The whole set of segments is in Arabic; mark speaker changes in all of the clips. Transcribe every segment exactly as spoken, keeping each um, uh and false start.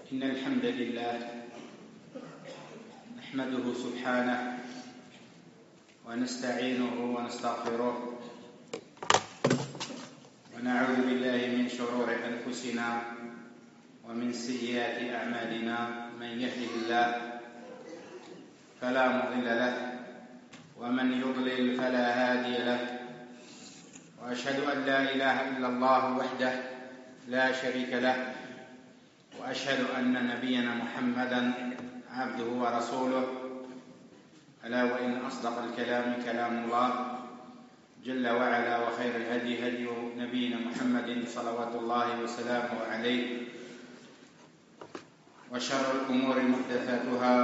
Speaker 1: إن الحمد لله نحمده سبحانه ونستعينه ونستغفره ونعوذ بالله من شرور أنفسنا ومن سيئات أعمالنا. من يهده الله فلا مضل له ومن يضلل فلا هادي له، وأشهد أن لا إله إلا الله وحده لا شريك له، وأشهد أن نبينا محمدا عبده ورسوله. ألا وإن أصدق الكلام كلام الله جل وعلا، وخير الهدي هدي نبينا محمد صلوات الله وسلامه عليه، وشر الأمور محدثاتها،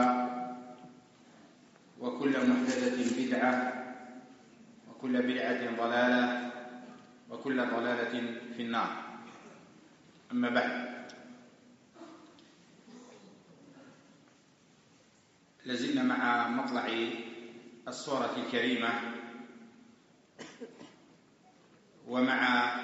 Speaker 1: وكل محدثة بدعة، وكل بدعة ضلالة، وكل ضلالة في النار. أما بعد، لازلنا مع مطلع السورة الكريمة ومع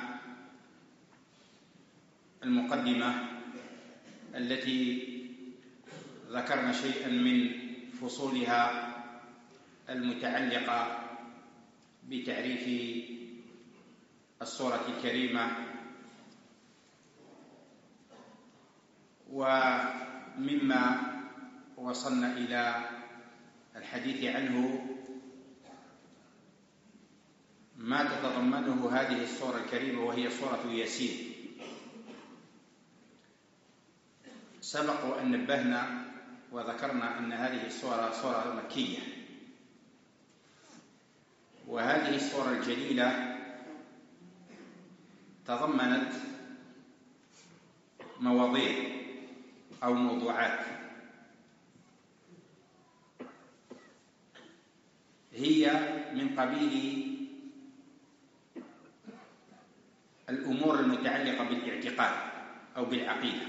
Speaker 1: المقدمة التي ذكرنا شيئا من فصولها المتعلقة بتعريف السورة الكريمة، ومما وصلنا إلى الحديث عنه ما تتضمنه هذه السورة الكريمة، وهي سورة ياسين. سبق وأن نبهنا وذكرنا أن هذه السورة سورة مكية، وهذه السورة الجليلة تضمنت مواضيع أو موضوعات هي من قبيل الأمور المتعلقة بالاعتقاد أو بالعقيدة،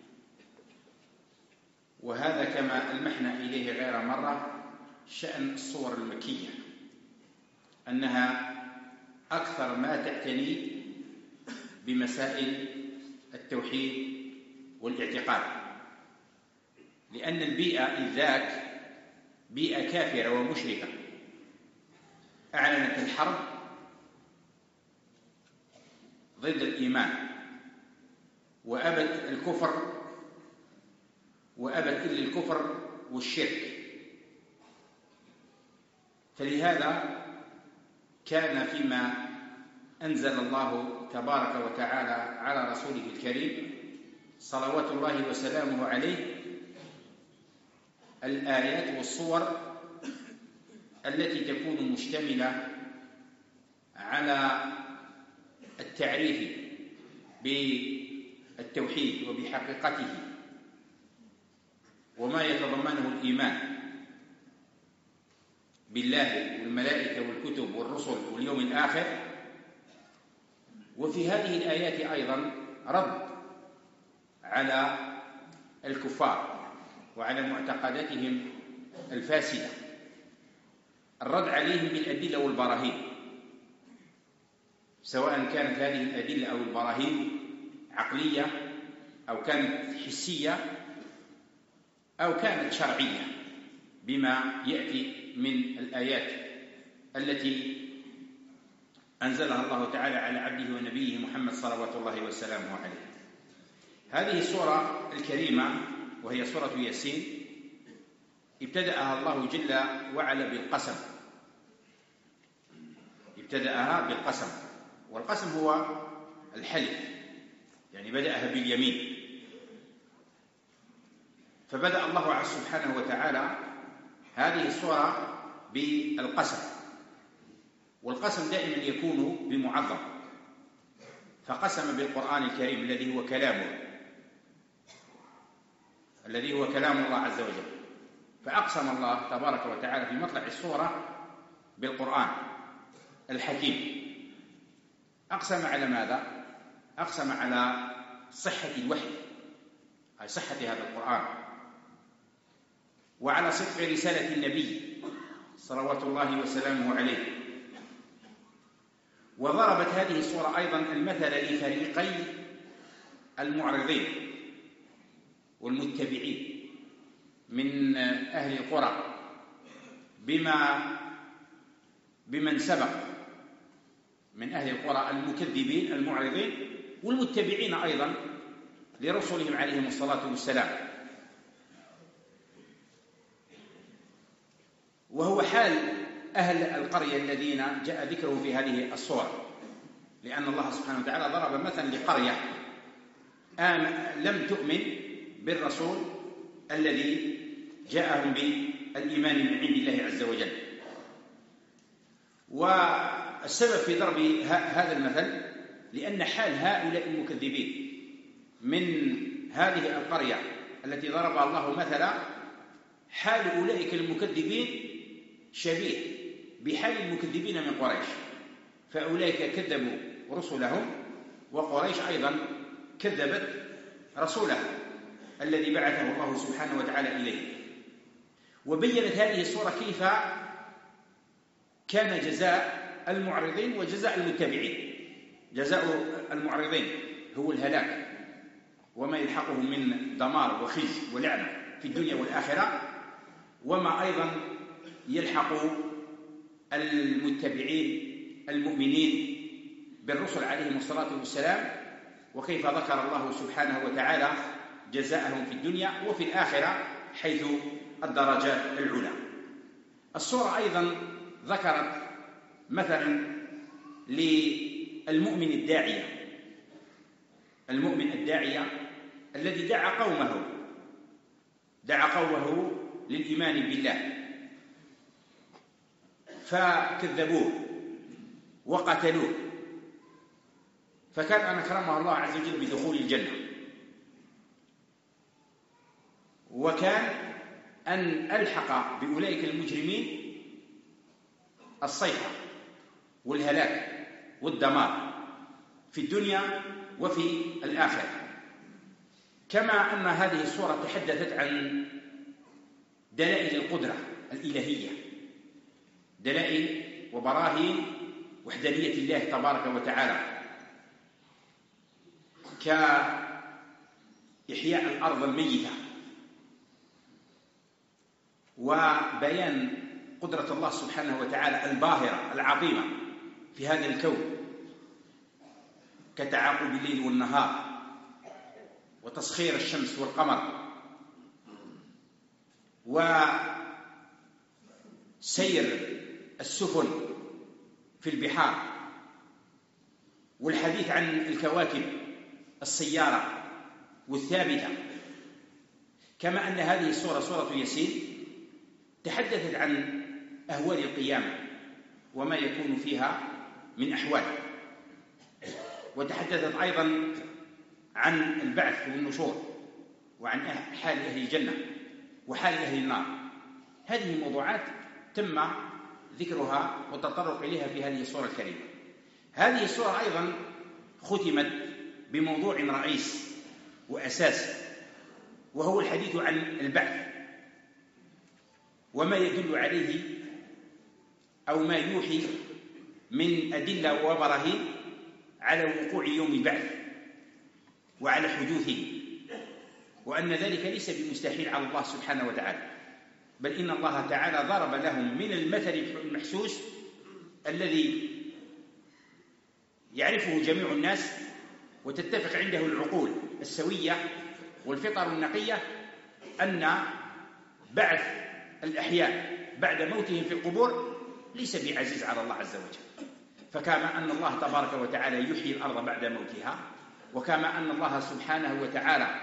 Speaker 1: وهذا كما ألمحنا إليه غير مرة شأن السور المكية، أنها أكثر ما تعتني بمسائل التوحيد والاعتقاد، لأن البيئة إذ ذاك بيئة كافرة ومشركة، أعلنت الحرب ضد الإيمان، وأبت الكفر، وأبت إلا الكفر والشرك. فلهذا كان فيما أنزل الله تبارك وتعالى على رسوله الكريم صلوات الله وسلامه عليه الآيات والصور التي تكون مشتملة على التعريف بالتوحيد وبحقيقته وما يتضمنه الإيمان بالله والملائكة والكتب والرسل واليوم الآخر. وفي هذه الآيات أيضا رد على الكفار وعلى معتقداتهم الفاسدة، الرد عليهم بالأدلة والبراهين، سواء كانت هذه الأدلة أو البراهين عقلية أو كانت حسية أو كانت شرعية بما يأتي من الآيات التي أنزلها الله تعالى على عبده ونبيه محمد صلوات الله وسلامه عليه. هذه السورة الكريمة وهي سورة ياسين ابتدأها الله جل وعلا بالقسم، ابتدأها بالقسم، والقسم هو الحلف، يعني بدأها باليمين. فبدأ الله سبحانه وتعالى هذه السورة بالقسم، والقسم دائما يكون بمعظم، فقسم بالقرآن الكريم الذي هو كلامه الذي هو كلام الله عز وجل، فأقسم الله تبارك وتعالى في مطلع السورة بالقرآن الحكيم. أقسم على ماذا؟ أقسم على صحة الوحي، أي صحة هذا القرآن، وعلى صدق رسالة النبي صلوات الله وسلامه عليه. وضربت هذه السورة أيضا المثل لفريقي المعرضين، والمتبعين من أهل القرى بما بمن سبق من أهل القرى المكذبين المعرضين، والمتبعين أيضا لرسلهم عليهم الصلاة والسلام. وهو حال أهل القرية الذين جاء ذكره في هذه الصور، لأن الله سبحانه وتعالى ضرب مثلا لقرية لم تؤمن بالرسول الذي جاءهم بالإيمان من عند الله عز وجل. والسبب في ضرب هذا المثل لأن حال هؤلاء المكذبين من هذه القرية التي ضرب الله مثلا، حال أولئك المكذبين شبيه بحال المكذبين من قريش، فأولئك كذبوا رسلهم، وقريش أيضا كذبت رسوله الذي بعثه الله سبحانه وتعالى إليه. وبينت هذه الصورة كيف كان جزاء المعرضين وجزاء المتبعين. جزاء المعرضين هو الهلاك وما يلحقهم من دمار وخزي ولعنة في الدنيا والآخرة، وما أيضا يلحق المتبعين المؤمنين بالرسل عليهم الصلاة والسلام، وكيف ذكر الله سبحانه وتعالى جزاءهم في الدنيا وفي الآخرة حيث الدرجات العلى. السورة أيضا ذكرت مثلا للمؤمن الداعية، المؤمن الداعية الذي دعا قومه دعا قومه للإيمان بالله فكذبوه وقتلوه، فكان أن أكرمه الله عز وجل بدخول الجنة، وكان أن ألحق بأولئك المجرمين الصيحة والهلاك والدمار في الدنيا وفي الآخرة. كما أن هذه السورة تحدثت عن دلائل القدرة الإلهية، دلائل وبراهين وحدانية الله تبارك وتعالى، كإحياء الأرض الميتة، وبيان قدرة الله سبحانه وتعالى الباهرة العظيمة في هذا الكون، كتعاقب الليل والنهار وتسخير الشمس والقمر وسير السفن في البحار، والحديث عن الكواكب السيارة والثابتة. كما أن هذه السورة سورة ياسين تحدثت عن أهوال القيامة وما يكون فيها من أحوال، وتحدثت أيضا عن البعث والنشور، وعن حال أهل الجنة وحال أهل النار. هذه موضوعات تم ذكرها والتطرق إليها في هذه السورة الكريمة. هذه السورة أيضا ختمت بموضوع رئيس وأساس، وهو الحديث عن البعث وما يدل عليه أو ما يوحي من أدلة وبراهين على وقوع يوم البعث وعلى حدوثه، وأن ذلك ليس بمستحيل على الله سبحانه وتعالى، بل إن الله تعالى ضرب لهم من المثل المحسوس الذي يعرفه جميع الناس وتتفق عنده العقول السوية والفطر النقية، أن بعث الأحياء بعد موتهم في القبور ليس بعزيز على الله عز وجل. فكما أن الله تبارك وتعالى يحيي الأرض بعد موتها، وكما أن الله سبحانه وتعالى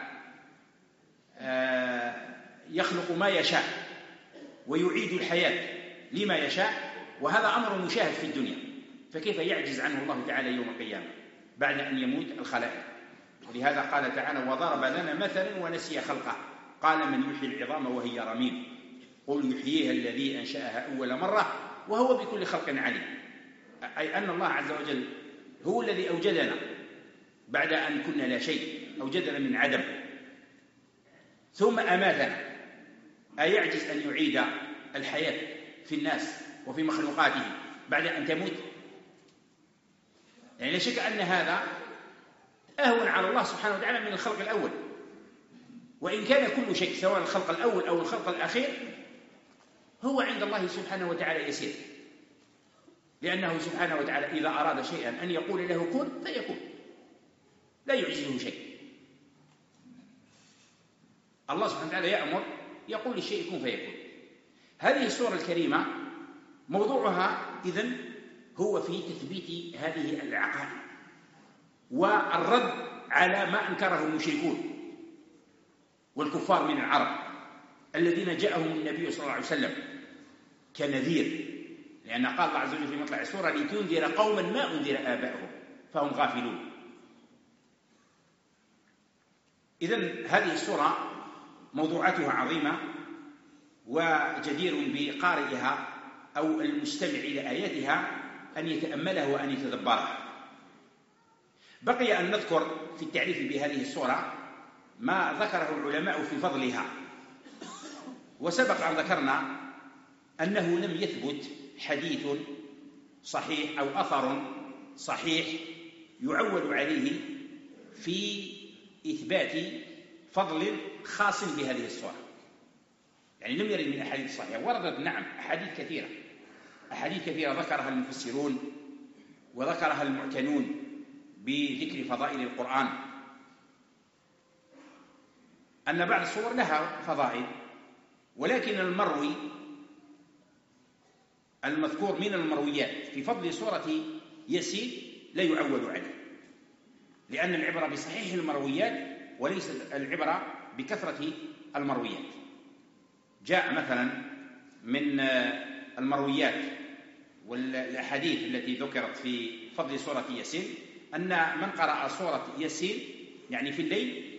Speaker 1: يخلق ما يشاء ويعيد الحياة لما يشاء، وهذا أمر مشاهد في الدنيا، فكيف يعجز عنه الله تعالى يوم القيامة بعد أن يموت الخلائق؟ ولهذا قال تعالى: وضرب لنا مثلا ونسي خلقه قال من يحيي العظام وهي رميم قل يحييها الذي أنشأها أول مرة وهو بكل خلق عليم. أي أن الله عز وجل هو الذي أوجدنا بعد أن كنا لا شيء، أوجدنا من عدم ثم أماتنا. أيعجز أن يعيد الحياة في الناس وفي مخلوقاته بعد أن تموت؟ يعني لا شك أن هذا أهون على الله سبحانه وتعالى من الخلق الأول.
Speaker 2: وإن كان كل شيء سواء الخلق الأول أو الخلق الأخير هو عند الله سبحانه وتعالى يسير، لأنه سبحانه وتعالى إذا أراد شيئا أن يقول له كن فيكون، لا يعجزه شيء. الله سبحانه وتعالى يأمر يقول للشيء كن فيكون. هذه السورة الكريمة موضوعها إذن هو في تثبيت هذه العقائد والرد على ما أنكره المشركون والكفار من العرب الذين جاءهم النبي صلى الله عليه وسلم كنذير، لأن قال الله عز وجل في مطلع السورة لتنذر قوما ما أنذر آباؤهم فهم غافلون. إذن هذه السورة موضوعاتها عظيمة وجدير بقارئها أو المستمع إلى آياتها أن يتأملها وأن يتدبرها. بقي أن نذكر في التعريف بهذه السورة ما ذكره العلماء في فضلها. وسبق أن ذكرنا أنه لم يثبت حديث صحيح أو أثر صحيح يعول عليه في إثبات فضل خاص بهذه السورة، يعني لم يرد من أحاديث صحيحة. وردت نعم أحاديث كثيرة، أحاديث كثيرة ذكرها المفسرون وذكرها المعتنون بذكر فضائل القرآن، أن بعض السور لها فضائل، ولكن المروي المذكور من المرويات في فضل سورة ياسين لا يعول عليه، لأن العبرة بصحيح المرويات وليس العبرة بكثرة المرويات. جاء مثلا من المرويات والأحاديث التي ذكرت في فضل سورة ياسين أن من قرأ سورة ياسين يعني في الليل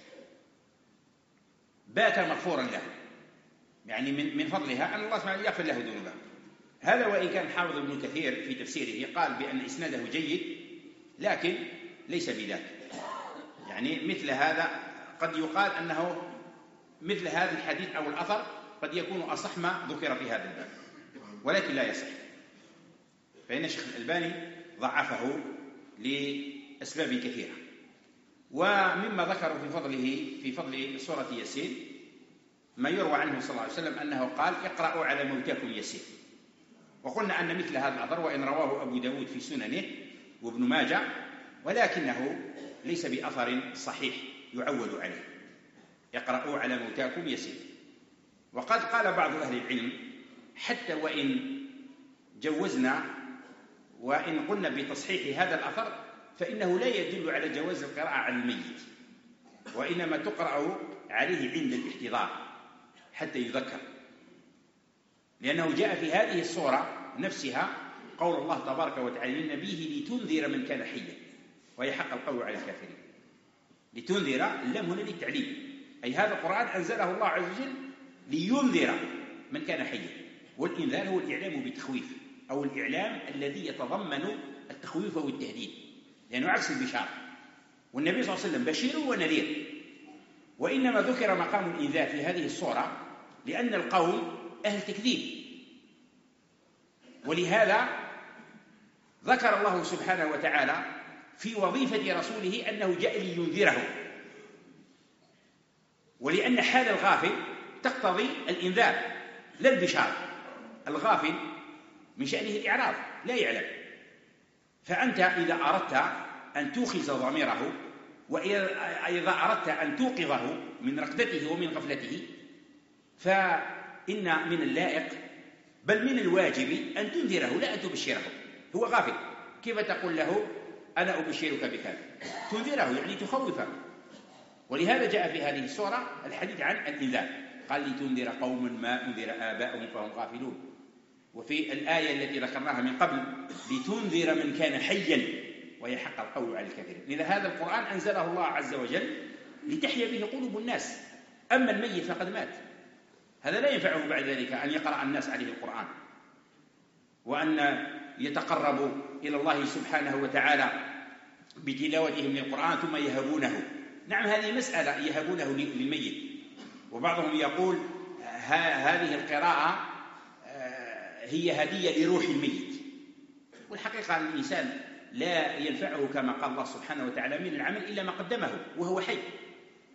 Speaker 2: بات مغفورا له، يعني من من فضلها أن الله سبحانه يغفر له ذنوبه. هذا وإن كان حافظ ابن كثير في تفسيره قال بأن إسناده جيد، لكن ليس بذاك. يعني مثل هذا قد يقال أنه مثل هذا الحديث أو الأثر قد يكون أصح ما ذكر في هذا الباب، ولكن لا يصح، فإن الشيخ الألباني ضعفه لأسباب كثيرة. ومما ذكروا في فضله في فضل سورة ياسين ما يروى عنه صلى الله عليه وسلم أنه قال اقرأوا على موتاكم ياسين. وقلنا أن مثل هذا الأثر وإن رواه أبو داود في سننه وابن ماجه، ولكنه ليس بأثر صحيح يعول عليه، اقرأوا على موتاكم ياسين. وقد قال بعض أهل العلم حتى وإن جوزنا وإن قلنا بتصحيح هذا الأثر فإنه لا يدل على جواز القراءة على الميت، وإنما تقرأ عليه عند الاحتضار حتى يذكر، لأنه جاء في هذه السورة نفسها قول الله تبارك وتعالى لنبيه لتنذر من كان حيا، وهي حق القول على الكافرين. لتنذر اللام هنا للتعليم، أي هذا القرآن أنزله الله عز وجل لينذر من كان حيا، والإنذار هو الإعلام بالتخويف أو الإعلام الذي يتضمن التخويف والتهديد، لأنه عكس البشارة، والنبي صلى الله عليه وسلم بشير ونذير. وإنما ذكر مقام الإنذار في هذه الصورة لأن القوم أهل تكذيب، ولهذا ذكر الله سبحانه وتعالى في وظيفة رسوله أنه جاء لينذره، ولأن حال الغافل تقتضي الإنذار لا البشارة. الغافل من شأنه الإعراض لا يعلم، فأنت إذا أردت أن توخز ضميره وإذا أردت أن توقظه من رقدته ومن غفلته فإن من اللائق بل من الواجب أن تنذره لا أن تبشره. هو غافل، كيف تقول له أنا أبشرك بكذا؟ تنذره يعني تخوفه. ولهذا جاء في هذه السورة الحديث عن الإنذار، قال لتنذر قوم ما أنذر آباؤهم فهم غافلون. وفي الآية التي ذكرناها من قبل لتنذر من كان حيا وهي حق القول على الكافرين. لذا هذا القرآن أنزله الله عز وجل لتحيا به قلوب الناس، أما الميت فقد مات، هذا لا ينفعه بعد ذلك أن يقرأ الناس عليه القرآن وأن يتقربوا إلى الله سبحانه وتعالى بتلاوتهم للقرآن ثم يهبونه. نعم هذه مسألة يهبونه للميت، وبعضهم يقول هذه القراءة هي هدية لروح الميت، والحقيقة أن الإنسان لا ينفعه كما قال الله سبحانه وتعالى من العمل إلا ما قدمه وهو حي،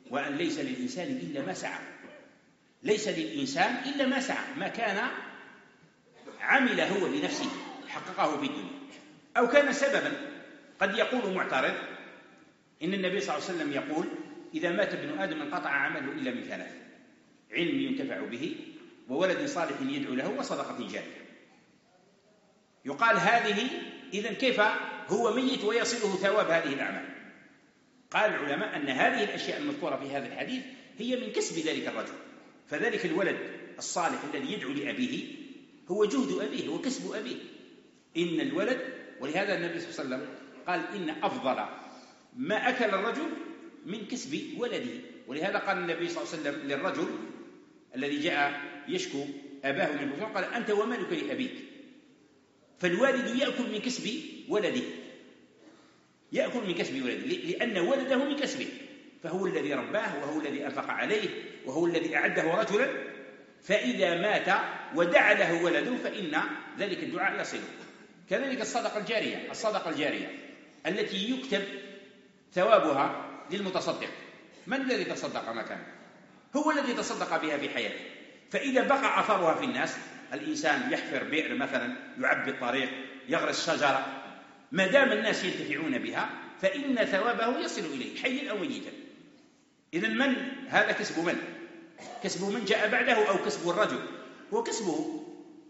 Speaker 2: وأن ليس للإنسان إلا ما سعى. ليس للإنسان إلا ما سعى، ما كان عمل هو بنفسه حققه في الدنيا، أو كان سببا. قد يقول معترض إن النبي صلى الله عليه وسلم يقول: إذا مات ابن آدم انقطع عمله إلا من ثلاث: علم ينتفع به، وولد صالح يدعو له، وصدقة جارية. يقال هذه إذن كيف هو ميت ويصله ثواب هذه الأعمال؟ قال العلماء أن هذه الأشياء المذكورة في هذا الحديث هي من كسب ذلك الرجل. فذلك الولد الصالح الذي يدعو لأبيه هو جهد أبيه وكسب أبيه. إن الولد، ولهذا النبي صلى الله عليه وسلم قال: إن أفضل ما أكل الرجل من كسب ولده. ولهذا قال النبي صلى الله عليه وسلم للرجل الذي جاء يشكو أباه من البطون، قال: أنت ومالك لأبيك. فالوالد يأكل من كسب ولده، يأكل من كسب ولده، لأن ولده من كسبه، فهو الذي رباه، وهو الذي أنفق عليه، وهو الذي أعده رجلا. فإذا مات ودعا له ولده فإن ذلك الدعاء يصله. كذلك الصدقة الجارية، الصدقة الجارية التي يكتب ثوابها للمتصدق. من الذي تصدق مكانه؟ هو الذي تصدق بها في حياته. فإذا بقى أثرها في الناس، الإنسان يحفر بئر مثلا، يعبي الطريق، يغرس شجرة، ما دام الناس ينتفعون بها فإن ثوابه يصل إليه حيا أو ميتا. إذن من هذا؟ كسب من؟ كسب من جاء بعده، أو كسب الرجل؟ هو كسبه.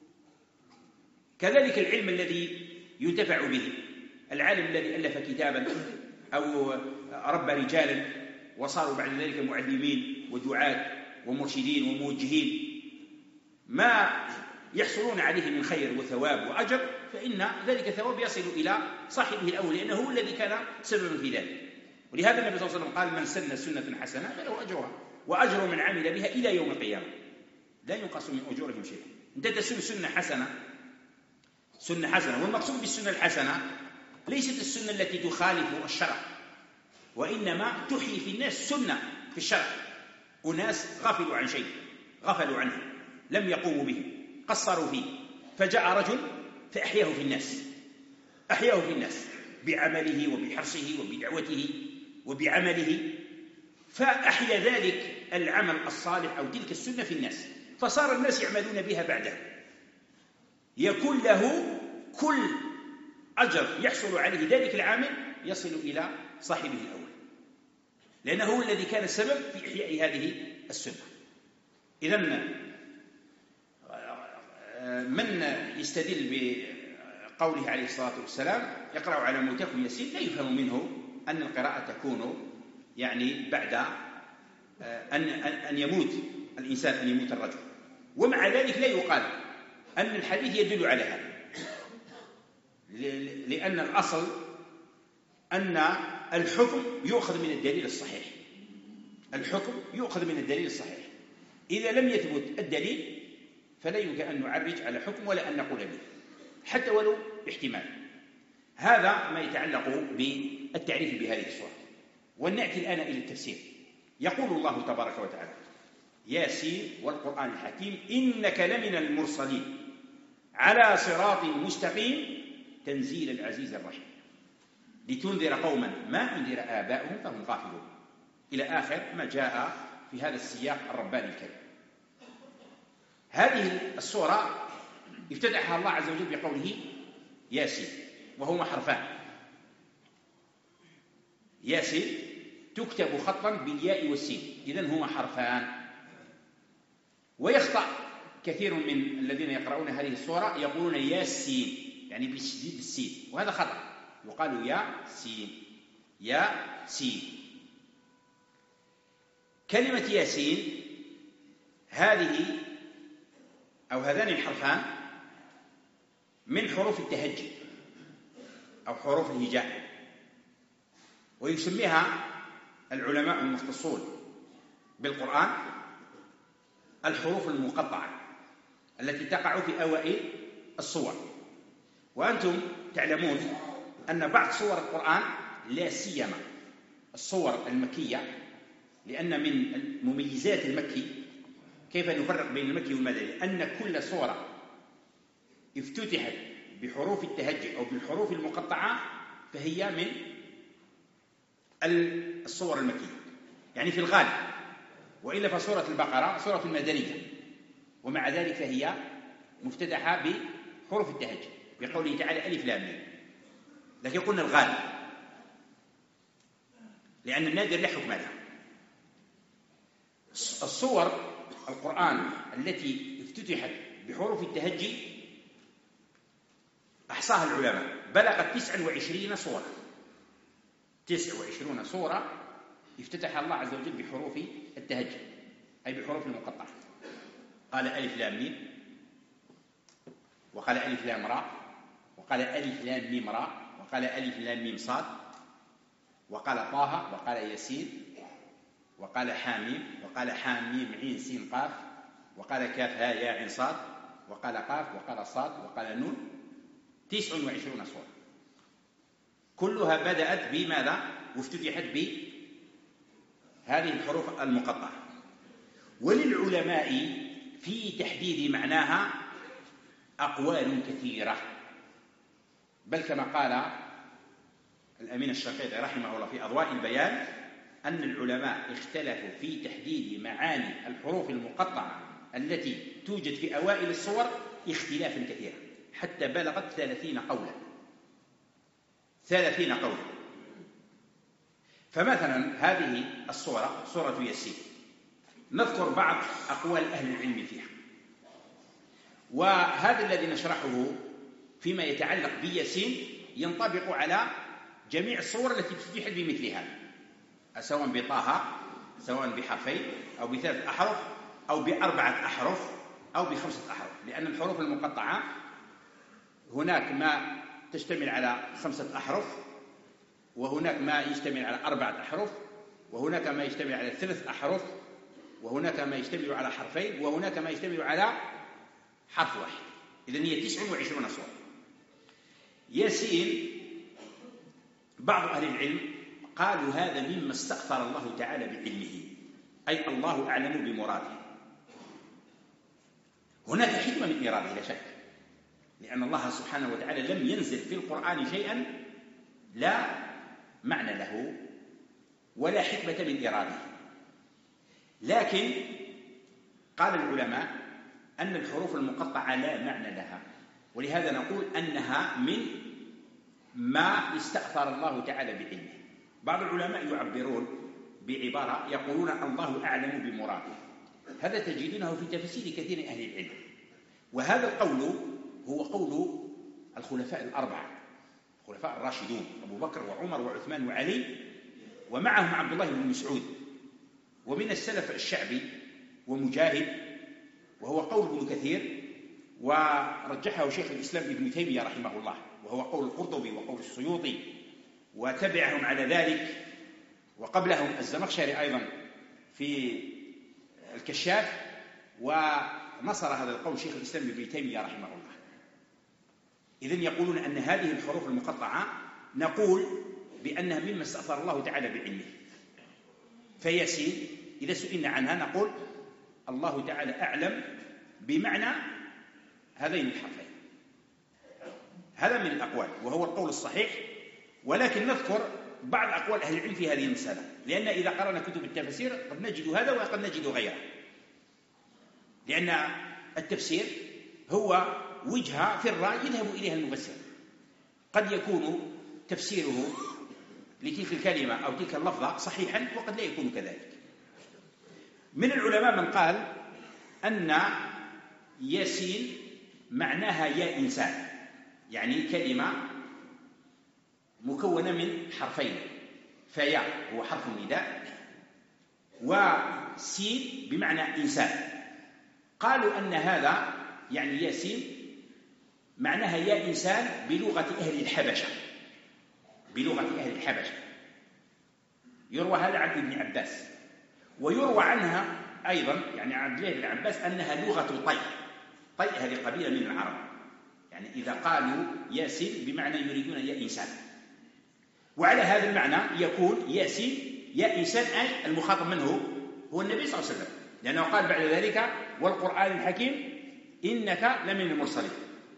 Speaker 2: كذلك العلم الذي ينتفع به، العالم الذي ألف كتابا أو ربى رجالا وصاروا بعد ذلك معلمين ودعاة ومرشدين وموجهين، ما يحصلون عليه من خير وثواب وأجر، فإن ذلك ثواب يصل إلى صاحبه الأول، لأنه هو الذي كان سببا في ذلك. ولهذا النبي صلى الله عليه وسلم قال: من سن سنة حسنة فله أجرها وأجر من عمل بها إلى يوم القيامة، لا ينقص من أجورهم شيء. أنت تسن سنة حسنة، سنة حسنة، والمقصود بالسنة الحسنة ليست السنة التي تخالف الشرع، وإنما تحيي في الناس سنة في الشرع. أناس غفلوا عن شيء، غفلوا عنه، لم يقوموا به، قصروا فيه، فجاء رجل فأحياه في الناس، أحياه في الناس بعمله وبحرصه وبدعوته وبعمله، فأحيا ذلك العمل الصالح أو تلك السنة في الناس، فصار الناس يعملون بها بعده. يكون له كل أجر يحصل عليه ذلك العامل يصل إلى صاحبه الأول، لأنه هو الذي كان السبب في إحياء هذه السنة. إذن من يستدل بقوله عليه الصلاة والسلام: يقرأ على موتاكم ياسين، لا يفهم منه أن القراءة تكون يعني بعد أن أن يموت الإنسان، أن يموت الرجل. ومع ذلك لا يقال أن الحديث يدل على هذا، لأن الأصل أن الحكم يؤخذ من الدليل الصحيح. الحكم يؤخذ من الدليل الصحيح. إذا لم يثبت الدليل فلا يمكن أن نعرج على حكم ولا أن نقول به، حتى ولو احتمال. هذا ما يتعلق بالتعريف بهذه الصورة. ونأتي الآن إلى التفسير. يقول الله تبارك وتعالى: ياسين والقرآن الحكيم إنك لمن المرسلين على صراط مستقيم تنزيل العزيز الرحيم لتنذر قوما ما أنذر آباؤهم فهم غافلون، إلى آخر ما جاء في هذا السياق الرباني الكريم. هذه السورة افتتحها الله عز وجل بقوله ياسين، وهما حرفان. ياسين تكتب خطا بالياء والسين، إذن هما حرفان. ويخطأ كثير من الذين يقرؤون هذه السورة يقولون ياسين يعني بشديد السين، وهذا خطأ. يقال يا سين، يا سين. كلمة ياسين هذه أو هذان الحرفان من حروف التهجي أو حروف الهجاء، ويسميها العلماء المختصون بالقرآن الحروف المقطعة التي تقع في أوائل الصور. وأنتم تعلمون أن بعض صور القرآن لا سيما الصور المكية، لأن من مميزات المكي كيف نفرق بين المكي والمدني أن كل صورة افتتحت بحروف التهجي أو بالحروف المقطعة فهي من الصور المكية. يعني في الغالب، وإلا فسورة البقرة سورة مدنية، ومع ذلك فهي مفتتحة بحروف التهجي بقوله تعالى ألف لام ميم. لكن قلنا الغالب لأن النادر له حكم لها. الصور القرآن التي افتتحت بحروف التهجي أحصاها العلماء بلغت تسعة وعشرين صورة، تسعة وعشرين صورة افتتح الله عز وجل بحروف التهجي أي بحروف المقطعة. قال ألف لام ميم، وقال ألف لام راء، وقال ألف لام ميم راء، وقال ألف لام ميم صاد، وقال طه، وقال ياسين، وقال حاميم، وقال حاميم عين سين قاف، وقال كاف ها يا عين صاد، وقال قاف، وقال صاد، وقال نون. تسع وعشرون صورة كلها بدأت بماذا؟ وافتتحت بهذه الحروف المقطعة. وللعلماء في تحديد معناها أقوال كثيرة، بل كما قال الأمين الشنقيطي رحمه الله في أضواء البيان أن العلماء اختلفوا في تحديد معاني الحروف المقطعة التي توجد في أوائل الصور اختلافا كثيرا حتى بلغت ثلاثين قولا ثلاثين قولا. فمثلا هذه الصورة سورة ياسين نذكر بعض أقوال أهل العلم فيها، وهذا الذي نشرحه فيما يتعلق بياسين ينطبق على جميع الصور التي تفتتحت بمثل هذا، سواء بطه سواء بحرفين أو بثلاث أحرف أو بأربعة أحرف أو بخمسة أحرف، لأن الحروف المقطعة هناك ما تشتمل على خمسة أحرف، وهناك ما يشتمل على أربعة أحرف، وهناك ما يشتمل على ثلاث أحرف، وهناك ما يشتمل على حرفين، وهناك ما يشتمل على حرف واحد. إذن هي تسع وعشرون صورة. ياسين بعض أهل العلم قالوا هذا مما استأثر الله تعالى بعلمه، أي الله أعلم بمراده. هناك حكمة من إراده لا شك، لأن الله سبحانه وتعالى لم ينزل في القرآن شيئا لا معنى له ولا حكمة من إراده. لكن قال العلماء أن الحروف المقطعة لا معنى لها، ولهذا نقول أنها من ما استأثر الله تعالى بعلمه. بعض العلماء يعبرون بعبارة يقولون الله أعلم بمراده، هذا تجدونه في تفسير كثير من أهل العلم، وهذا القول هو قول الخلفاء الأربعة الخلفاء الراشدون أبو بكر وعمر وعثمان وعلي، ومعهم عبد الله بن مسعود، ومن السلف الشعبي ومجاهد، وهو قول ابن كثير، ورجحه شيخ الإسلام ابن تيمية رحمه الله، وهو قول القرطبي وقول السيوطي، وتبعهم على ذلك وقبلهم الزمخشري أيضا في الكشاف، ونصر هذا القول شيخ الإسلام ابن تيمية رحمه الله. إذن يقولون أن هذه الحروف المقطعة نقول بأنها مما استأثر الله تعالى بعلمه. فياسين إذا سئلنا عنها نقول الله تعالى أعلم بمعنى هذين الحرفين. هذا من الأقوال وهو القول الصحيح، ولكن نذكر بعض أقوال أهل العلم في هذه المسألة، لأن إذا قرأنا كتب التفسير قد نجد هذا وقد نجد غيره، لأن التفسير هو وجهة في الرأي يذهب إليها المفسر، قد يكون تفسيره لتلك الكلمة أو تلك اللفظة صحيحا وقد لا يكون كذلك. من العلماء من قال أن ياسين معناها يا إنسان، يعني كلمة مكونة من حرفين، فيا هو حرف النداء وسين بمعنى إنسان. قالوا أن هذا يعني ياسين معناها يا إنسان بلغة أهل الحبشة بلغة أهل الحبشة يروى هذا عن ابن عباس، ويروى عنها أيضا يعني عن عبد الله بن عباس أنها لغة طي. طي هذه قبيلة من العرب، يعني إذا قالوا ياسين بمعنى يريدون يا إنسان، وعلى هذا المعنى يكون ياسين يا إنسان أي المخاطب منه هو النبي صلى الله عليه وسلم، لأنه قال بعد ذلك والقرآن الحكيم إنك لمن المرسلين.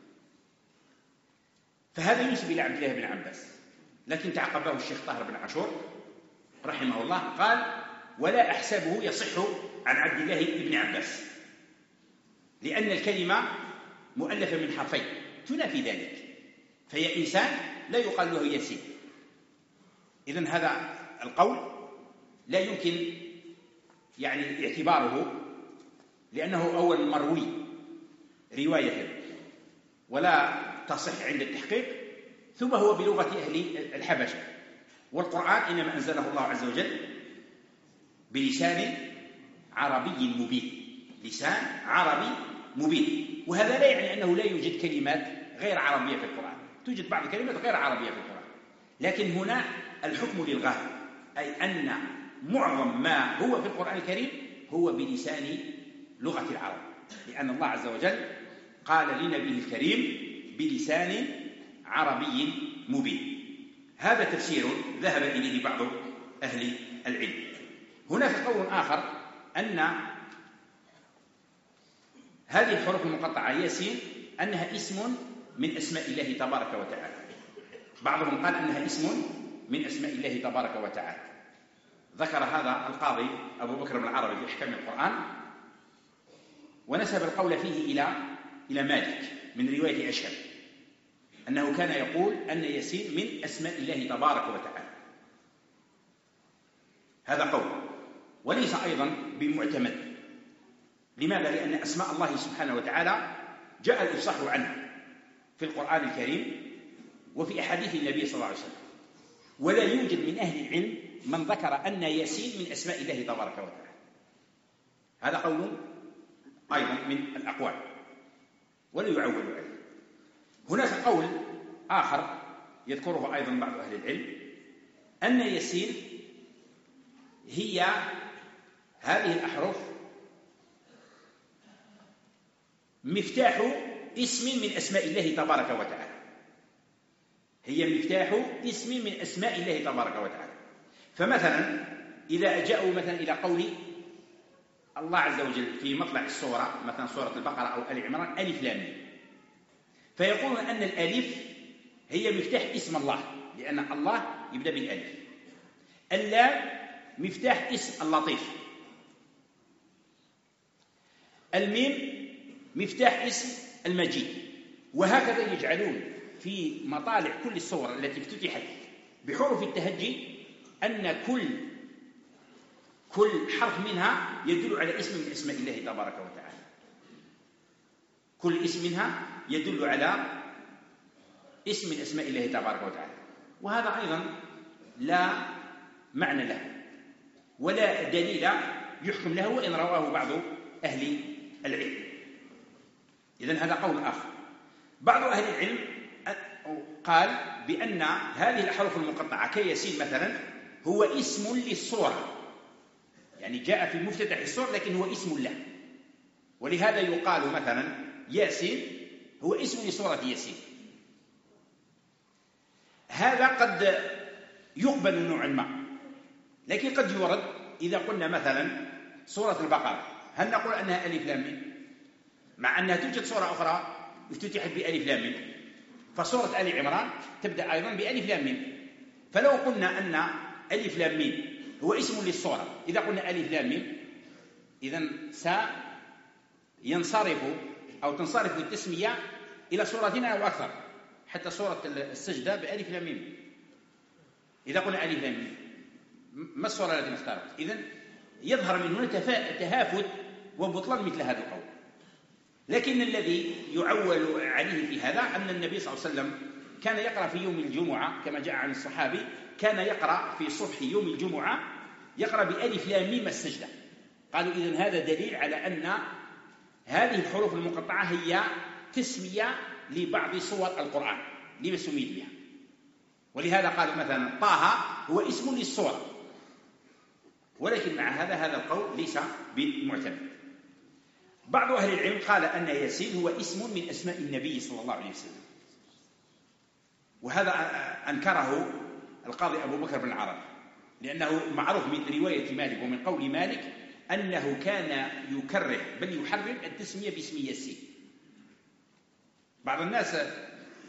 Speaker 2: فهذا ينسب إلى عبد الله بن عباس، لكن تعقبه الشيخ طاهر بن عاشور رحمه الله قال ولا أحسبه يصح عن عبد الله بن عباس، لأن الكلمة مؤلفة من حرفين تنافي ذلك، فهي إنسان لا يقال له ياسين. إذن هذا القول لا يمكن يعني اعتباره، لأنه أول مروي رواية ولا تصح عند التحقيق، ثم هو بلغة أهل الحبشة، والقرآن إنما أنزله الله عز وجل بلسان عربي مبين، لسان عربي مبين. وهذا لا يعني أنه لا يوجد كلمات غير عربية في القرآن، توجد بعض الكلمات غير عربية في القرآن، لكن هنا الحكم للغاية، أي أن معظم ما هو في القرآن الكريم هو بلسان لغة العرب، لأن الله عز وجل قال لنبيه الكريم بلسان عربي مبين. هذا تفسير ذهب إليه بعض أهل العلم. هناك قول آخر أن هذه الحروف المقطعة ياسين أنها اسم من أسماء الله تبارك وتعالى. بعضهم قال أنها اسم من أسماء الله تبارك وتعالى. ذكر هذا القاضي أبو بكر بن العربي في أحكام القرآن، ونسب القول فيه إلى إلى مالك من رواية أشهب، أنه كان يقول أن ياسين من أسماء الله تبارك وتعالى. هذا قول وليس أيضا بمعتمد. لماذا؟ لأن أسماء الله سبحانه وتعالى جاء الإفصاح عنها في القرآن الكريم وفي أحاديث النبي صلى الله عليه وسلم، ولا يوجد من أهل العلم من ذكر أن ياسين من أسماء الله تبارك وتعالى. هذا قول أيضا من الأقوال ولا يعول عليه. هناك قول آخر يذكره أيضا بعض أهل العلم، أن ياسين هي هذه الأحرف مفتاح اسم من أسماء الله تبارك وتعالى، هي مفتاح اسم من أسماء الله تبارك وتعالى. فمثلا إذا جاءوا مثلا إلى قول الله عز وجل في مطلع السورة، مثلا سورة البقرة أو آل عمران، ألف لام ميم، فيقولون أن الألف هي مفتاح اسم الله، لأن الله يبدأ بالألف. اللام مفتاح اسم اللطيف. الميم مفتاح اسم المجيد. وهكذا يجعلون في مطالع كل السور التي افتتحت بحروف التهجي أن كل كل حرف منها يدل على اسم من اسماء الله تبارك وتعالى، كل اسم منها يدل على اسم من اسماء الله تبارك وتعالى. وهذا أيضا لا معنى له ولا دليل يحكم له وإن رواه بعض أهل العلم. إذن هذا قول آخر. بعض أهل العلم قال بأن هذه الأحرف المقطعة كياسين مثلا هو اسم للصورة، يعني جاء في مفتتح السورة لكن هو اسم له، ولهذا يقال مثلا ياسين هو اسم لسورة ياسين. هذا قد يقبل نوعا ما، لكن قد يورد إذا قلنا مثلا سورة البقرة، هل نقول أنها ألف لام ميم؟ مع أنها توجد سورة أخرى افتتحت بألف لام ميم، فسورة آل عمران تبدأ أيضا بألف لام ميم. فلو قلنا أن ألف لام ميم هو اسم للسورة، إذا قلنا ألف لام ميم إذن سينصرف أو تنصرف التسمية إلى سورتين أو أكثر، حتى سورة السجدة بألف لام ميم. إذا قلنا ألف لام ميم ما السورة التي نختارها؟ إذن يظهر من هنا تهافت وبطلان مثل هذا القول. لكن الذي يعول عليه في هذا أن النبي صلى الله عليه وسلم كان يقرأ في يوم الجمعة كما جاء عن الصحابي، كان يقرأ في صبح يوم الجمعة يقرأ بألف لام ميم السجدة. قالوا إذن هذا دليل على أن هذه الحروف المقطعة هي تسمية لبعض صور القرآن لما سميت بها، ولهذا قالوا مثلا طه هو اسم للصورة. ولكن مع هذا هذا القول ليس بمعتمد. بعض أهل العلم قال أن ياسين هو اسم من أسماء النبي صلى الله عليه وسلم، وهذا أنكره القاضي أبو بكر بن العربي، لأنه معروف من رواية مالك ومن قول مالك أنه كان يكره بل يحرم التسمية باسم ياسين. بعض الناس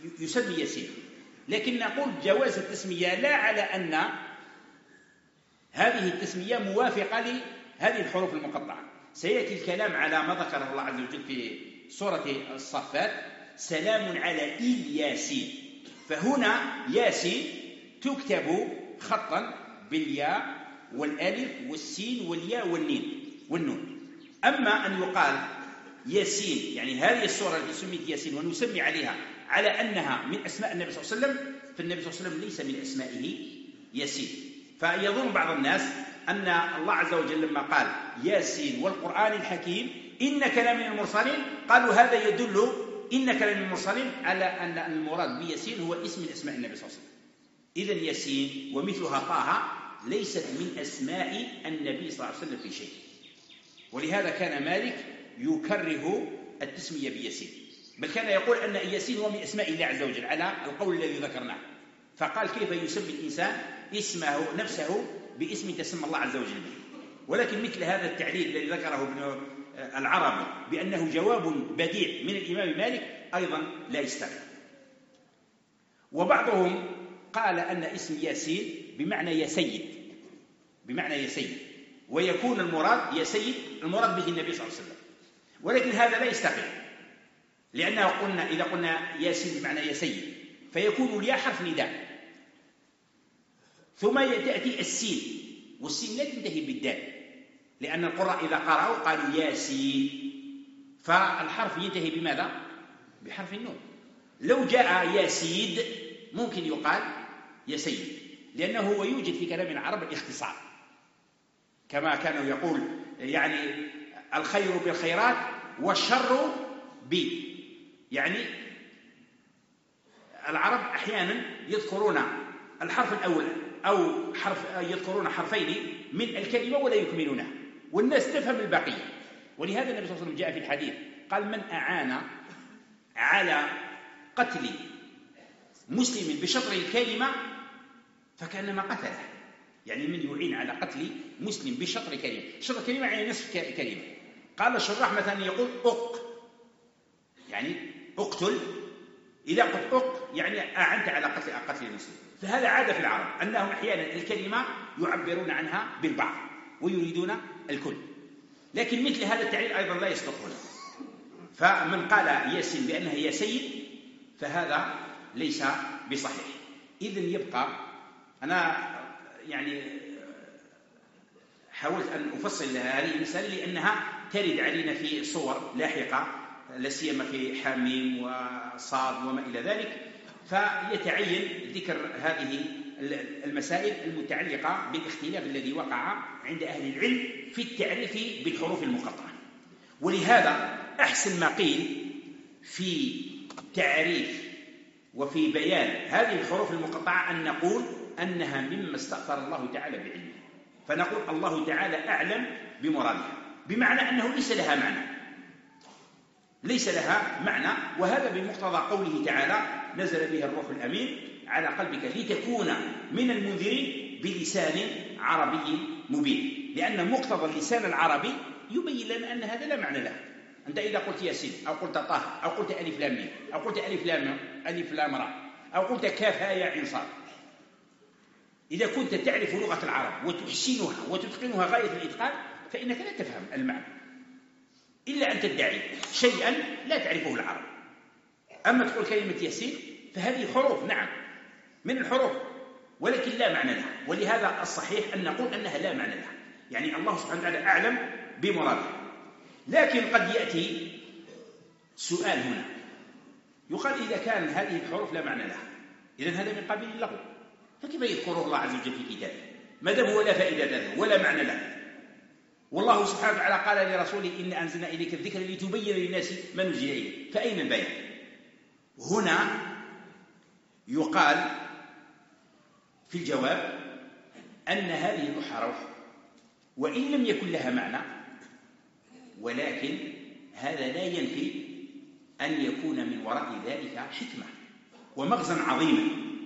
Speaker 2: يسمي ياسين، لكن نقول جواز التسمية لا على أن هذه التسمية موافقة لهذه الحروف المقطعة. سيأتي الكلام على ما ذكره الله عز وجل في سورة الصفات: سلام على إل ياسين. فهنا ياسين تكتب خطا بالياء والألف والسين والياء والنين والنون. أما أن يقال ياسين، يعني هذه السورة التي سميت ياسين ونسمي عليها على أنها من أسماء النبي صلى الله عليه وسلم، فالنبي صلى الله عليه وسلم ليس من أسمائه ياسين. فيظن بعض الناس أن الله عز وجل لما قال ياسين والقرآن الحكيم إنك لمن المرسلين، قالوا هذا يدل إنك لمن المرسلين على أن المراد بياسين هو اسم من أسماء النبي صلى الله عليه وسلم. إذن ياسين ومثلها طه ليست من أسماء النبي صلى الله عليه وسلم في شيء. ولهذا كان مالك يكره التسمية بياسين، بل كان يقول أن ياسين هو من أسماء الله عز وجل على القول الذي ذكرناه. فقال كيف يسمي الإنسان اسمه نفسه باسم تسمى الله عز وجل به؟ ولكن مثل هذا التعليل الذي ذكره ابن العربي بأنه جواب بديع من الإمام مالك أيضا لا يستقيم. وبعضهم قال أن اسم ياسين بمعنى يا سيد، بمعنى يا سيد، ويكون المراد يا سيد المراد به النبي صلى الله عليه وسلم، ولكن هذا لا يستقيم، لأنه قلنا إذا قلنا ياسين بمعنى يا سيد فيكون الياء حرف نداء، ثم تأتي السين، والسين لا تنتهي بالدال، لأن القراء إذا قرأوا قالوا ياسين، فالحرف ينتهي بماذا؟ بحرف النون. لو جاء ياسيد ممكن يقال يا سيد، لأنه هو يوجد في كلام العرب الاختصار، كما كانوا يقول يعني الخير بالخيرات والشر بي، يعني العرب أحيانا يذكرون الحرف الأول أو حرف يذكرون حرفين من الكلمة ولا يكملونها، والناس تفهم البقية. ولهذا النبي صلى الله عليه وسلم جاء في الحديث قال: من أعان على قتل مسلم بشطر الكلمة فكأنما قتله. يعني من يعين على قتل مسلم بشطر كلمة، شطر كلمة يعني نصف كلمة. قال الشراح مثلا يقول أق، يعني اقتل، إذا قلت أق يعني أعنت على قتل قتل المسلم. فهذا عادة في العرب أنهم أحيانا الكلمة يعبرون عنها بالبعض ويريدون الكل، لكن مثل هذا التعليل أيضا لا يصدق هنا. فمن قال ياسين بأنها يا سيد فهذا ليس بصحيح. إذن يبقى، أنا يعني حاولت أن أفصل هذه المسألة لأنها ترد علينا في صور لاحقة، لا سيما في حاميم وصاد وما إلى ذلك، فيتعين ذكر هذه المسائل المتعلقة بالاختلاف الذي وقع عند أهل العلم في التعريف بالحروف المقطعة. ولهذا أحسن ما قيل في تعريف وفي بيان هذه الحروف المقطعة أن نقول أنها مما استأثر الله تعالى بعلمه، فنقول الله تعالى أعلم بمرادها، بمعنى أنه ليس لها معنى، ليس لها معنى. وهذا بمقتضى قوله تعالى: نزل به الروح الأمين على قلبك لتكون من المنذرين بلسان عربي مبين، لأن مقتضى اللسان العربي يبين لنا أن هذا لا معنى له. أنت إذا قلت ياسين أو قلت طه أو قلت ألف لام ميم أو قلت ألف لام ألف لام راء أو قلت كاف هاء ياء عين صاد، إذا كنت تعرف لغة العرب وتحسنها وتتقنها غاية الإتقان فإنك لا تفهم المعنى إلا أن تدعي شيئا لا تعرفه العرب. أما تقول كلمة ياسين فهذه حروف، نعم من الحروف، ولكن لا معنى لها. ولهذا الصحيح أن نقول أنها لا معنى لها، يعني الله سبحانه وتعالى أعلم بمراده. لكن قد يأتي سؤال هنا، يقال إذا كان هذه الحروف لا معنى لها إذن هذا من قبيل اللغو، فكيف يذكره الله عز وجل في كتابه ما دام هو لا فائدة له ولا معنى له؟ والله سبحانه وتعالى قال لرسوله: إن أنزلنا إليك الذكر لتبين للناس ما نزل إليه، فأين البيان؟ هنا يقال في الجواب أن هذه الحروف وإن لم يكن لها معنى، ولكن هذا لا ينفي أن يكون من وراء ذلك حكمة ومغزى عظيما،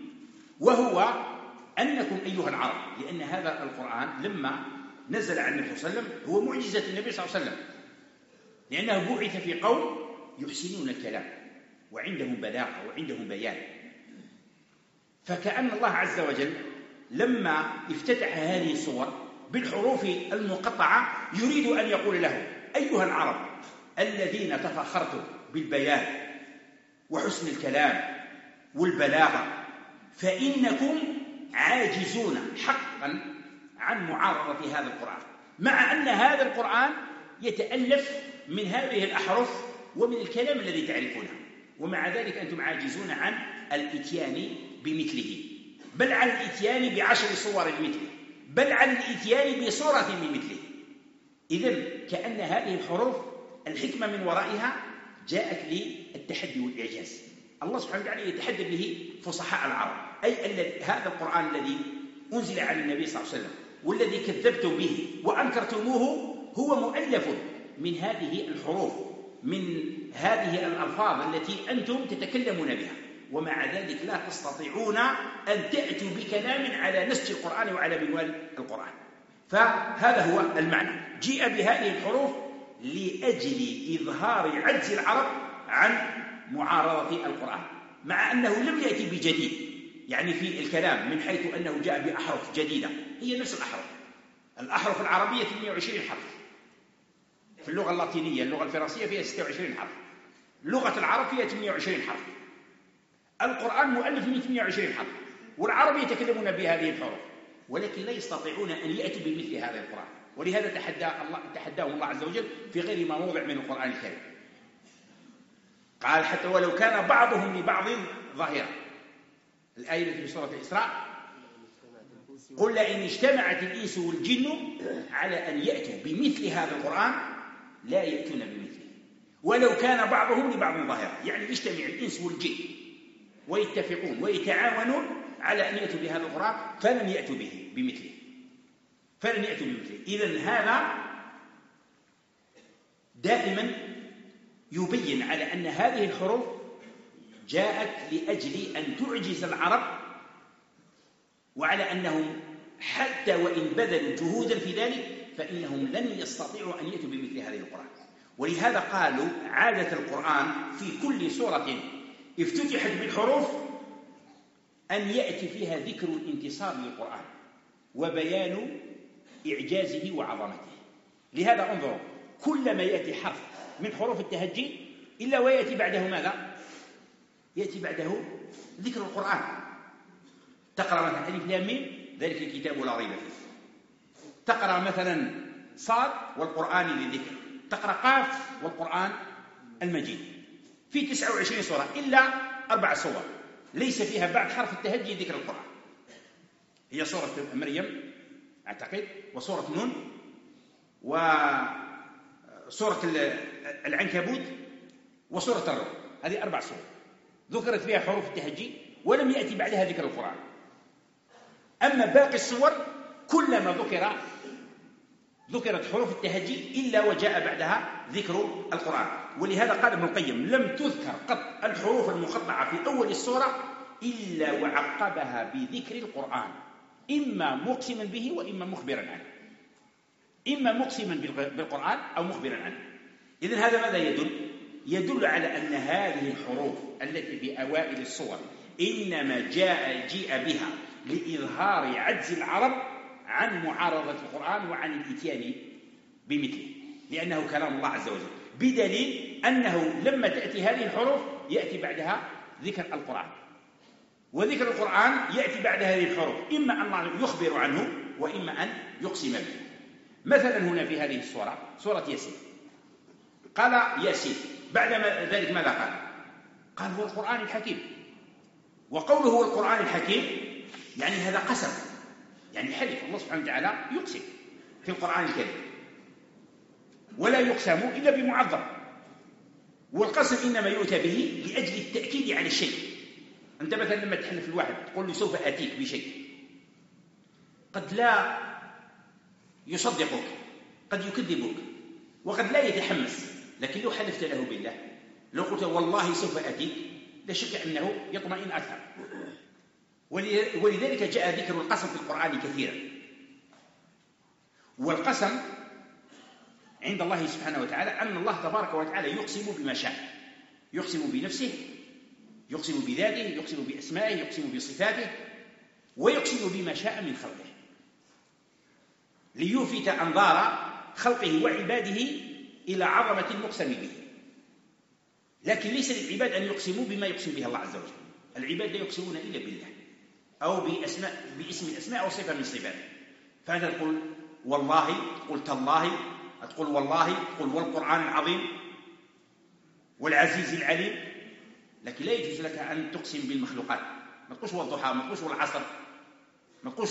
Speaker 2: وهو أنكم أيها العرب، لأن هذا القرآن لما نزل عن النبي صلى الله عليه وسلم هو معجزة النبي صلى الله عليه وسلم، لأنه بعث في قوم يحسنون الكلام وعندهم بلاغة وعندهم بيان. فكأن الله عز وجل لما افتتح هذه الصور بالحروف المقطعة يريد أن يقول له: أيها العرب الذين تفاخرتم بالبيان وحسن الكلام والبلاغة، فإنكم عاجزون حقا عن معارضة هذا القرآن، مع أن هذا القرآن يتألف من هذه الأحرف ومن الكلام الذي تعرفونه، ومع ذلك أنتم عاجزون عن الإتيان بمثله، بل عن الإتيان بعشر صور بمثله، بل عن الإتيان بصورة بمثله. إذن كأن هذه الحروف الحكمة من ورائها جاءت للتحدي والإعجاز. الله سبحانه وتعالى يتحدى به فصحاء العرب، أي هذا القرآن الذي أنزل على النبي صلى الله عليه وسلم والذي كذبتم به وأنكرتموه هو مؤلف من هذه الحروف، من هذه الألفاظ التي أنتم تتكلمون بها، ومع ذلك لا تستطيعون أن تأتوا بكلام على نسج القرآن وعلى منوال القرآن. فهذا هو المعنى، جيء بهذه الحروف لأجل إظهار عجز العرب عن معارضة القرآن، مع أنه لم يأتي بجديد، يعني في الكلام من حيث أنه جاء بأحرف جديدة هي نفس الأحرف. الأحرف العربية ثمانية وعشرين حرف، في اللغة اللاتينية اللغة الفرنسية فيها ستة وعشرين حرف، لغة العرب فيها ثمانية وعشرين حرف. القرآن مؤلف من ثمانية وعشرين حرف، والعرب يتكلمون بهذه الحروف، ولكن لا يستطيعون أن يأتوا بمثل هذا القرآن، ولهذا تحدى الله تحداهم الله عز وجل في غير ما موضع من القرآن الكريم. قال: حتى ولو كان بعضهم لبعض ظاهرا. الآية في سورة الإسراء: قل لئن اجتمعت الإنس والجن على أن يأتوا بمثل هذا القرآن لا يأتون بمثله ولو كان بعضهم لبعض ظاهرا. يعني يجتمع الإنس والجن ويتفقون ويتعاونون على أن يأتوا بهذا القرآن فلن يأتوا به بمثله فلن يأتوا بمثله. إذن هذا دائما يبين على أن هذه الحروف جاءت لأجل أن تعجز العرب، وعلى أنهم حتى وإن بذلوا جهودا في ذلك فإنهم لن يستطيعوا أن يأتوا بمثل هذه القرآن. ولهذا قالوا: عادة القرآن في كل سورة افتتحت بالحروف أن يأتي فيها ذكر الانتصار للقرآن وبيان إعجازه وعظمته. لهذا انظروا، كلما يأتي حرف من حروف التهجي إلا ويأتي بعده ماذا؟ يأتي بعده ذكر القرآن. تقرأ مثلا ألف لام ميم ذلك الكتاب لا ريب فيه، تقرأ مثلا صاد والقرآن ذي ذكر، تقرأ قاف والقرآن المجيد. في تسعة وعشرين سورة إلا أربع سور ليس فيها بعد حرف التهجي ذكر القرآن، هي سورة مريم أعتقد، وسورة نون، وسورة العنكبوت، وسورة الروم. هذه أربع سور ذكرت فيها حروف التهجي ولم يأتي بعدها ذكر القرآن. أما باقي السور كلما ذكر ذكرت حروف التهجي إلا وجاء بعدها ذكر القرآن. ولهذا قال ابن القيم: لم تذكر قط الحروف المقطعة في أول السورة إلا وعقبها بذكر القرآن، إما مقسما به وإما مخبرا عنه، إما مقسما بالقرآن أو مخبرا عنه. إذن هذا ماذا يدل؟ يدل على أن هذه الحروف التي في أوائل السور إنما جاء جيء بها لإظهار عجز العرب عن معارضة القرآن وعن الإتيان بمثله، لأنه كلام الله عز وجل، بدليل أنه لما تأتي هذه الحروف يأتي بعدها ذكر القرآن، وذكر القرآن يأتي بعد هذه الحروف إما أن يخبر عنه وإما أن يقسم به. مثلا هنا في هذه السورة سورة ياسين قال ياسين، بعد ذلك ماذا قال؟ قال: هو القرآن الحكيم. وقوله هو القرآن الحكيم يعني هذا قسم، يعني حلف، الله سبحانه وتعالى يقسم في القرآن الكريم، ولا يقسم إلا بمعظم، والقسم إنما يؤتى به لأجل التأكيد على الشيء. أنت مثلا لما تحلف الواحد تقول له سوف آتيك بشيء، قد لا يصدقك، قد يكذبك، وقد لا يتحمس، لكن لو حلفت له بالله، لو قلت والله سوف آتيك، لا شك أنه يطمئن أكثر. ولذلك جاء ذكر القسم في القرآن كثيرا. والقسم عند الله سبحانه وتعالى أن الله تبارك وتعالى يقسم بما شاء، يقسم بنفسه، يقسم بذاته، يقسم بأسمائه، يقسم بصفاته. ويقسم بما شاء من خلقه ليلفت أنظار خلقه وعباده إلى عظمة المقسم به. لكن ليس للعباد أن يقسموا بما يقسم به الله عز وجل. العباد لا يقسمون إلا بالله أو بأسماء باسم الأسماء أو صفة من صفاته. فأنت تقول والله، تقول تالله، تقول والله، تقول والقرآن العظيم والعزيز العليم. لكن لا يجوز لك أن تقسم بالمخلوقات. ما تقولش والضحى، ما تقولش والعصر، ما تقولش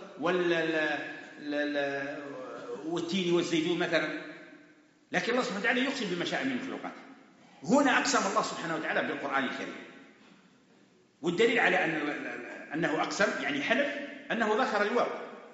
Speaker 2: والتين والزيتون مثلا. لكن الله سبحانه وتعالى يقسم بما شاء من مخلوقاته. هنا أقسم الله سبحانه وتعالى بالقرآن الكريم، والدليل على أن أنه أقسم يعني حلف أنه ذكر الواو،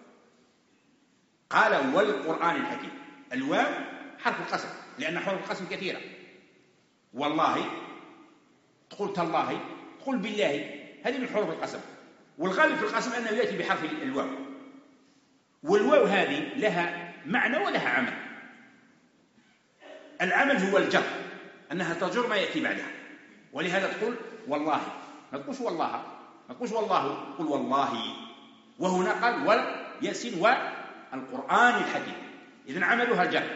Speaker 2: قال والقرآن الحكيم. الواو حرف القسم، لأن حروف القسم كثيرة. والله، تقول تالله، تقول بالله، هذه من حروف القسم. والغالب في القسم أنه يأتي بحرف الواو، والواو هذه لها معنى ولها عمل. العمل هو الجر، أنها تجر ما يأتي بعدها. ولهذا تقول والله، ما تقولش والله، ما تقولش والله، تقول والله. وهنا قال والياسين والقرآن الحكيم. إذن عملها الجر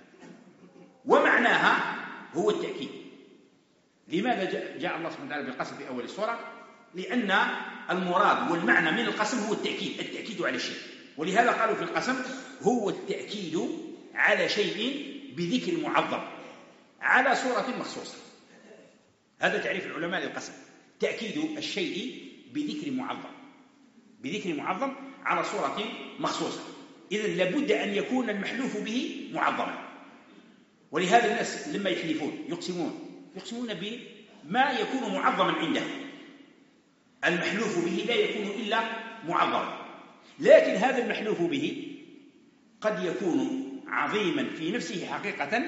Speaker 2: ومعناها هو التأكيد. لماذا جاء الله سبحانه وتعالى بالقسم في أول السورة؟ لأن المراد والمعنى من القسم هو التأكيد، التأكيد على الشيء. ولهذا قالوا في القسم هو التأكيد على شيء بذكر معظم على صورة مخصوصة. هذا تعريف العلماء للقسم، تأكيد الشيء بذكر معظم، بذكر معظم على صورة مخصوصة. إذن لابد أن يكون المحلوف به معظما. ولهذا الناس لما يحلفون يقسمون يقسمون بما يكون معظما عندهم. المحلوف به لا يكون إلا معظما، لكن هذا المحلوف به قد يكون عظيما في نفسه حقيقة،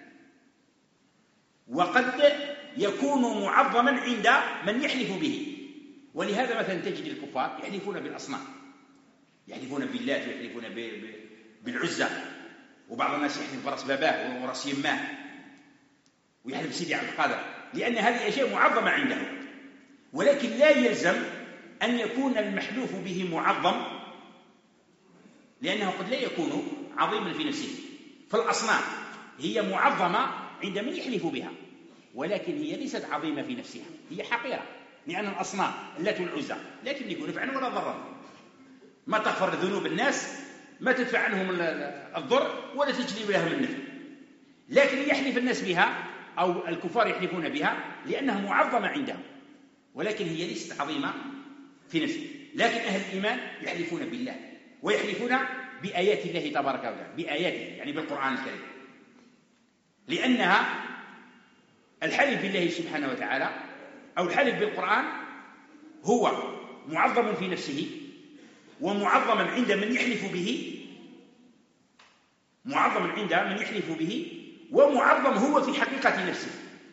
Speaker 2: وقد يكون معظما عند من يحلف به. ولهذا مثلا تجد الكفار يحلفون بالأصنام، يحلفون باللات ويحلفون بالعزى، وبعض الناس يحلف برأس باباه ورأس يماه ويحلف سيدي عبد القادر، لأن هذه أشياء معظمة عندهم. ولكن لا يلزم أن يكون المحلوف به معظم، لأنه قد لا يكون عظيما في نفسه. فالأصنام هي معظمة عند من يحلف بها، ولكن هي ليست عظيمة في نفسها، هي حقيرة. لأن الأصنام اللات والعزى لا تملك نفعا ولا ضرا، ما تغفر ذنوب الناس، ما تدفع عنهم الضر ولا تجلب لهم النفع. لكن يحلف الناس بها أو الكفار يحلفون بها لأنها معظمة عندهم، ولكن هي ليست عظيمة في نفسها. لكن أهل الإيمان يحلفون بالله ويحلفون بآيات الله تبارك وتعالى، بآياته يعني بالقرآن الكريم، لأنها الحلف بالله سبحانه وتعالى أو الحلف بالقرآن هو معظم في نفسه ومعظما عند من يحلف به، معظما عند من يحلف به ومعظم هو في حقيقة نفسه.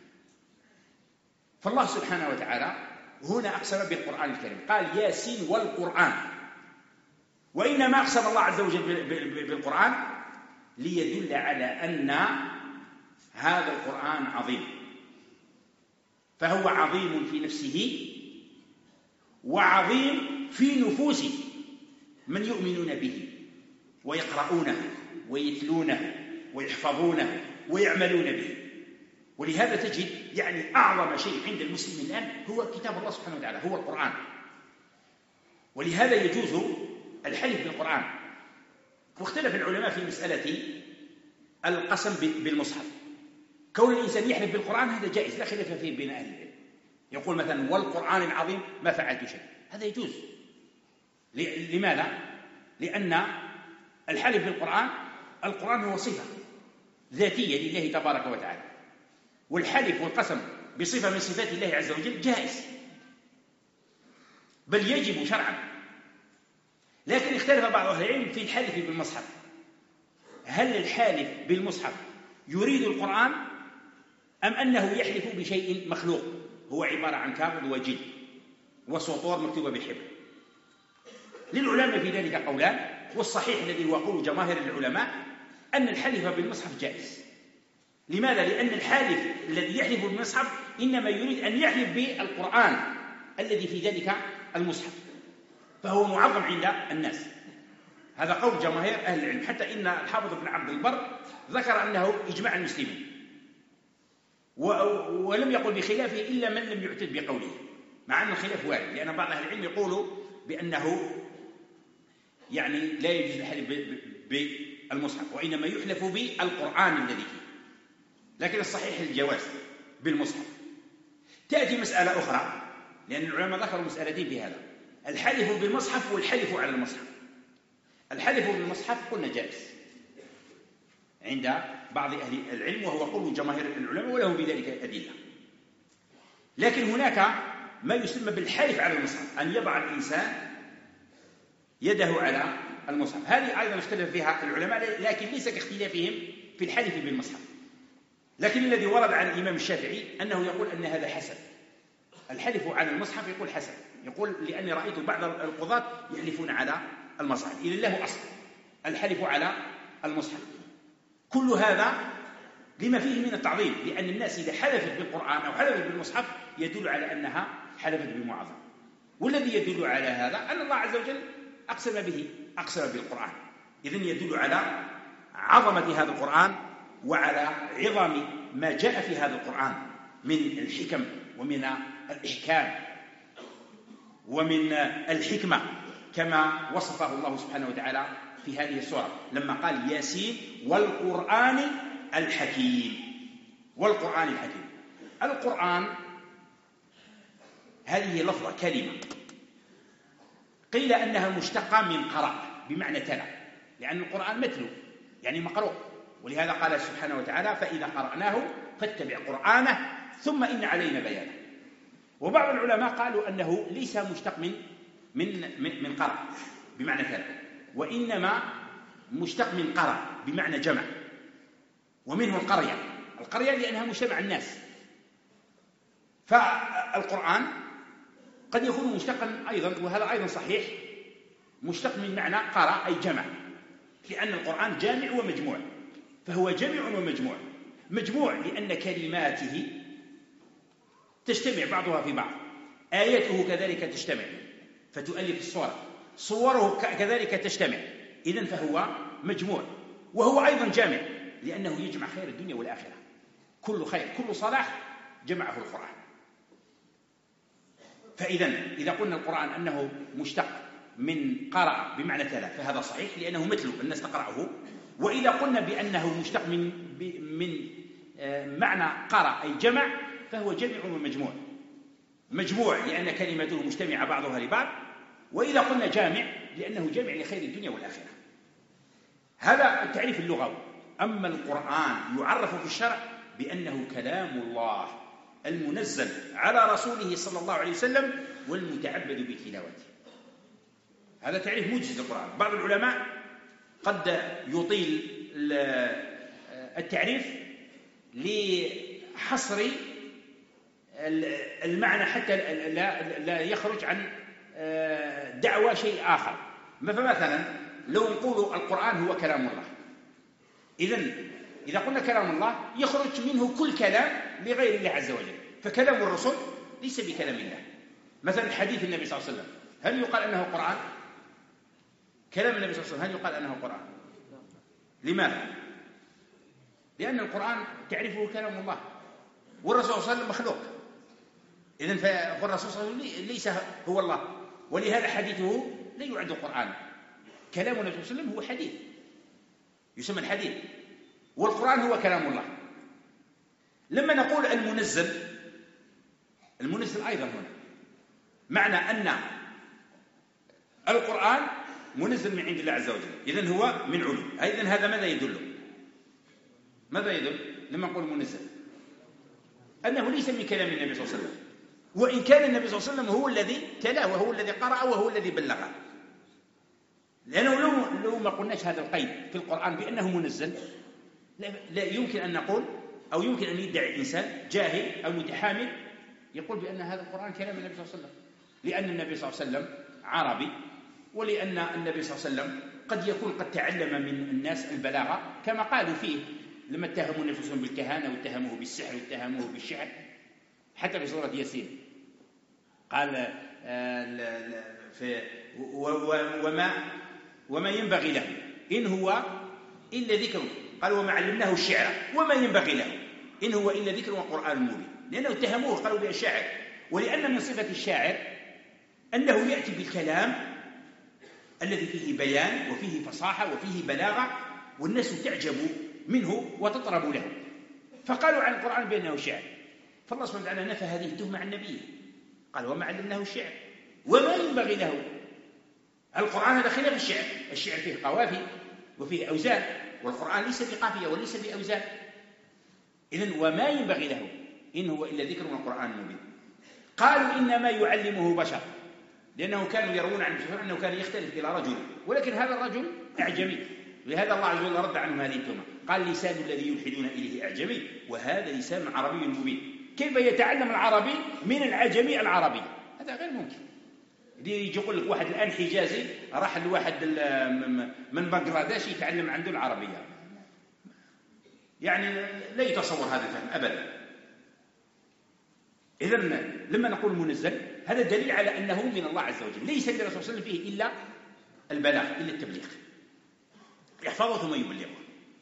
Speaker 2: فالله سبحانه وتعالى هنا أقسم بالقرآن الكريم، قال ياسين والقرآن. وإنما أقسم الله عز وجل بالقرآن ليدل على أن هذا القرآن عظيم، فهو عظيم في نفسه وعظيم في نفوس من يؤمنون به ويقرؤونه ويتلونه ويحفظونه ويعملون به. ولهذا تجد يعني أعظم شيء عند المسلم الآن هو كتاب الله سبحانه وتعالى، هو القرآن. ولهذا يجوز الحلف بالقرآن. واختلف العلماء في مسألة القسم بالمصحف. كون الإنسان يحلف بالقرآن هذا جائز، لا خلاف فيه بين أهل العلم. يقول مثلا والقرآن العظيم ما فعلت شيء، هذا يجوز. لماذا؟ لأن الحلف بالقرآن، القرآن هو صفة ذاتية لله تبارك وتعالى، والحلف والقسم بصفة من صفات الله عز وجل جائز بل يجب شرعا. لكن اختلف بعض أهل العلم في الحلف بالمصحف، هل الحالف بالمصحف يريد القرآن أم أنه يحلف بشيء مخلوق هو عبارة عن كابل وجلد وسطور مكتوبة بالحبر؟ للعلماء في ذلك قولان، والصحيح الذي هو قول جماهير العلماء أن الحلف بالمصحف جائز. لماذا؟ لأن الحالف الذي يحلف بالمصحف إنما يريد أن يحلف بالقرآن الذي في ذلك المصحف، فهو معظم عند الناس. هذا قول جماهير أهل العلم، حتى إن الحافظ بن عبد البر ذكر أنه إجماع المسلمين، ولم يقل بخلافه إلا من لم يعتد بقوله، مع أن الخلاف وارد، لأن بعض أهل العلم يقولوا بأنه يعني لا يجوز الحلف بالمصحف، وإنما يحلف بالقرآن الذي فيه، لكن الصحيح الجواز بالمصحف. تأتي مسألة أخرى، لأن العلماء ذكروا مسألتين في هذا: الحلف بالمصحف والحلف على المصحف. الحلف بالمصحف قلنا جائز عند بعض أهل العلم، وهو قول جماهير العلماء وله بذلك أدلة. لكن هناك ما يسمى بالحلف على المصحف، أن يضع الإنسان يده على المصحف. هذه أيضا اختلف فيها العلماء، لكن ليس كاختلافهم في الحلف بالمصحف. لكن الذي ورد عن الإمام الشافعي أنه يقول أن هذا حسن، الحلف على المصحف يقول حسن، يقول لأني رأيت بعض القضاة يحلفون على المصحف، إذن له أصل الحلف على المصحف. كل هذا لما فيه من التعظيم، لأن الناس إذا حلفت بالقرآن أو حلفت بالمصحف يدل على أنها حلفت بمعظم. والذي يدل على هذا أن الله عز وجل أقسم به، أقسم بالقرآن، إذن يدل على عظمة هذا القرآن وعلى عظم ما جاء في هذا القرآن من الحكم ومن الإحكام ومن الحكمة، كما وصفه الله سبحانه وتعالى في هذه السورة لما قال: ياسين والقرآن الحكيم. والقرآن الحكيم، القرآن هذه لفظة كلمة قيل أنها مشتقة من قرأ بمعنى تلا، لأن القرآن متلو يعني مقروء، ولهذا قال سبحانه وتعالى: فإذا قرأناه فاتبع قرآنه ثم إن علينا بيانه. وبعض العلماء قالوا أنه ليس مشتق من من من قرأ بمعنى تلا، وإنما مشتق من قرأ بمعنى جمع، ومنه القرية. القرية لأنها مجتمع الناس. فالقرآن قد يكون مشتقا أيضا، وهذا أيضا صحيح، مشتق من معنى قرأ أي جمع، لأن القرآن جامع ومجموع، فهو جامع ومجموع. مجموع لأن كلماته تجتمع بعضها في بعض، آياته كذلك تجتمع فتؤلف الصورة، صوره كذلك تجتمع، إذن فهو مجموع. وهو أيضا جامع لأنه يجمع خير الدنيا والآخرة، كل خير كل صلاح جمعه القرآن. فإذا إذا قلنا القرآن أنه مشتق من قرأ بمعنى تلا فهذا صحيح، لأنه مثل الناس تقرأه. وإذا قلنا بأنه مشتق من من معنى قرأ أي جمع فهو جمع ومجموع. مجموع لأن كلمته مجتمعة بعضها لبعض، وإذا قلنا جامع لأنه جامع لخير الدنيا والآخرة. هذا التعريف اللغوي. أما القرآن يعرف في الشرع بأنه كلام الله المنزل على رسوله صلى الله عليه وسلم والمتعبد بتلاوته. هذا تعريف موجز للقرآن. بعض العلماء قد يطيل التعريف لحصر المعنى حتى لا يخرج عن دعوى شيء آخر. فمثلا لو نقول القرآن هو كلام الله، إذن إذا قلنا كلام الله يخرج منه كل كلام لغير الله عز وجل، فكلام الرسل ليس بكلام الله. مثلا حديث النبي صلى الله عليه وسلم هل يقال أنه قرآن؟ كلام النبي صلى الله عليه وسلم هل يقال أنه قرآن؟ لماذا؟ لأن القرآن تعرفه كلام الله، والرسول صلى الله عليه وسلم مخلوق، إذن فالرسول صلى الله عليه وسلم ليس هو الله، ولهذا حديثه لا يعد قرآن. كلام النبي صلى الله عليه وسلم هو حديث يسمى الحديث، والقرآن هو كلام الله. لما نقول المنزل، المنزل أيضا هنا معنى أن القرآن منزل من عند الله عز وجل، إذن هو من علو. إذن هذا ماذا يدل؟ ماذا يدل لما نقول منزل؟ أنه ليس من كلام النبي صلى الله عليه وسلم، وإن كان النبي صلى الله عليه وسلم هو الذي تلاه وهو الذي قرأ وهو الذي بلغه. لأنه لو, لو ما قلناش هذا القيد في القرآن بأنه منزل لا, لا يمكن أن نقول أو يمكن أن يدعي إنسان جاهل أو متحامل يقول بأن هذا القرآن كلام النبي صلى الله عليه وسلم، لأن النبي صلى الله عليه وسلم عربي، ولأن النبي صلى الله عليه وسلم قد يكون قد تعلم من الناس البلاغة كما قالوا فيه لما اتهموا نفسهم بالكهانة واتهموه بالسحر واتهموه بالشعر. حتى في سورة ياسين قال في وما وما ينبغي له إن هو إلا ذكر. قال وما علمناه الشعر وما ينبغي له إن هو إلا ذكر وقرآن مبين، لأنه اتهموه قالوا به الشاعر، ولأن من صفة الشاعر أنه يأتي بالكلام الذي فيه بيان وفيه فصاحة وفيه بلاغة والناس تعجب منه وتطرب له، فقالوا عن القرآن بأنه شعر. فالله سبحانه وتعالى نفى هذه التهمة عن نبيه، قال وما علمناه الشعر وما ينبغي له. القرآن هذا خلاف الشعر، الشعر فيه قوافي وفيه أوزان، والقرآن ليس بقافية وليس بأوزان. إذن وما ينبغي له إن هو إلا ذكر والقرآن مبين. قالوا إنما يعلمه بشر، لأنه كانوا يروون عن بشر أنه كان يختلف إلى رجل، ولكن هذا الرجل أعجمي، لهذا الله عز وجل رد عنهم هذه التهمة، قال لسان الذي يلحدون إليه أعجمي وهذا لسان عربي مبين. كيف يتعلم العربي من العجمي العربي؟ هذا غير ممكن. يجي يقول لك واحد الآن حجازي راح لواحد من بنغلاديش يتعلم عنده العربية، يعني لا يتصور هذا الفهم أبدا. إذن لما نقول منزل هذا دليل على أنه من الله عز وجل، ليس للرسول صلى الله عليه وسلم فيه إلا البلاغ، إلا التبليغ، يحفظه ثم يبلغه.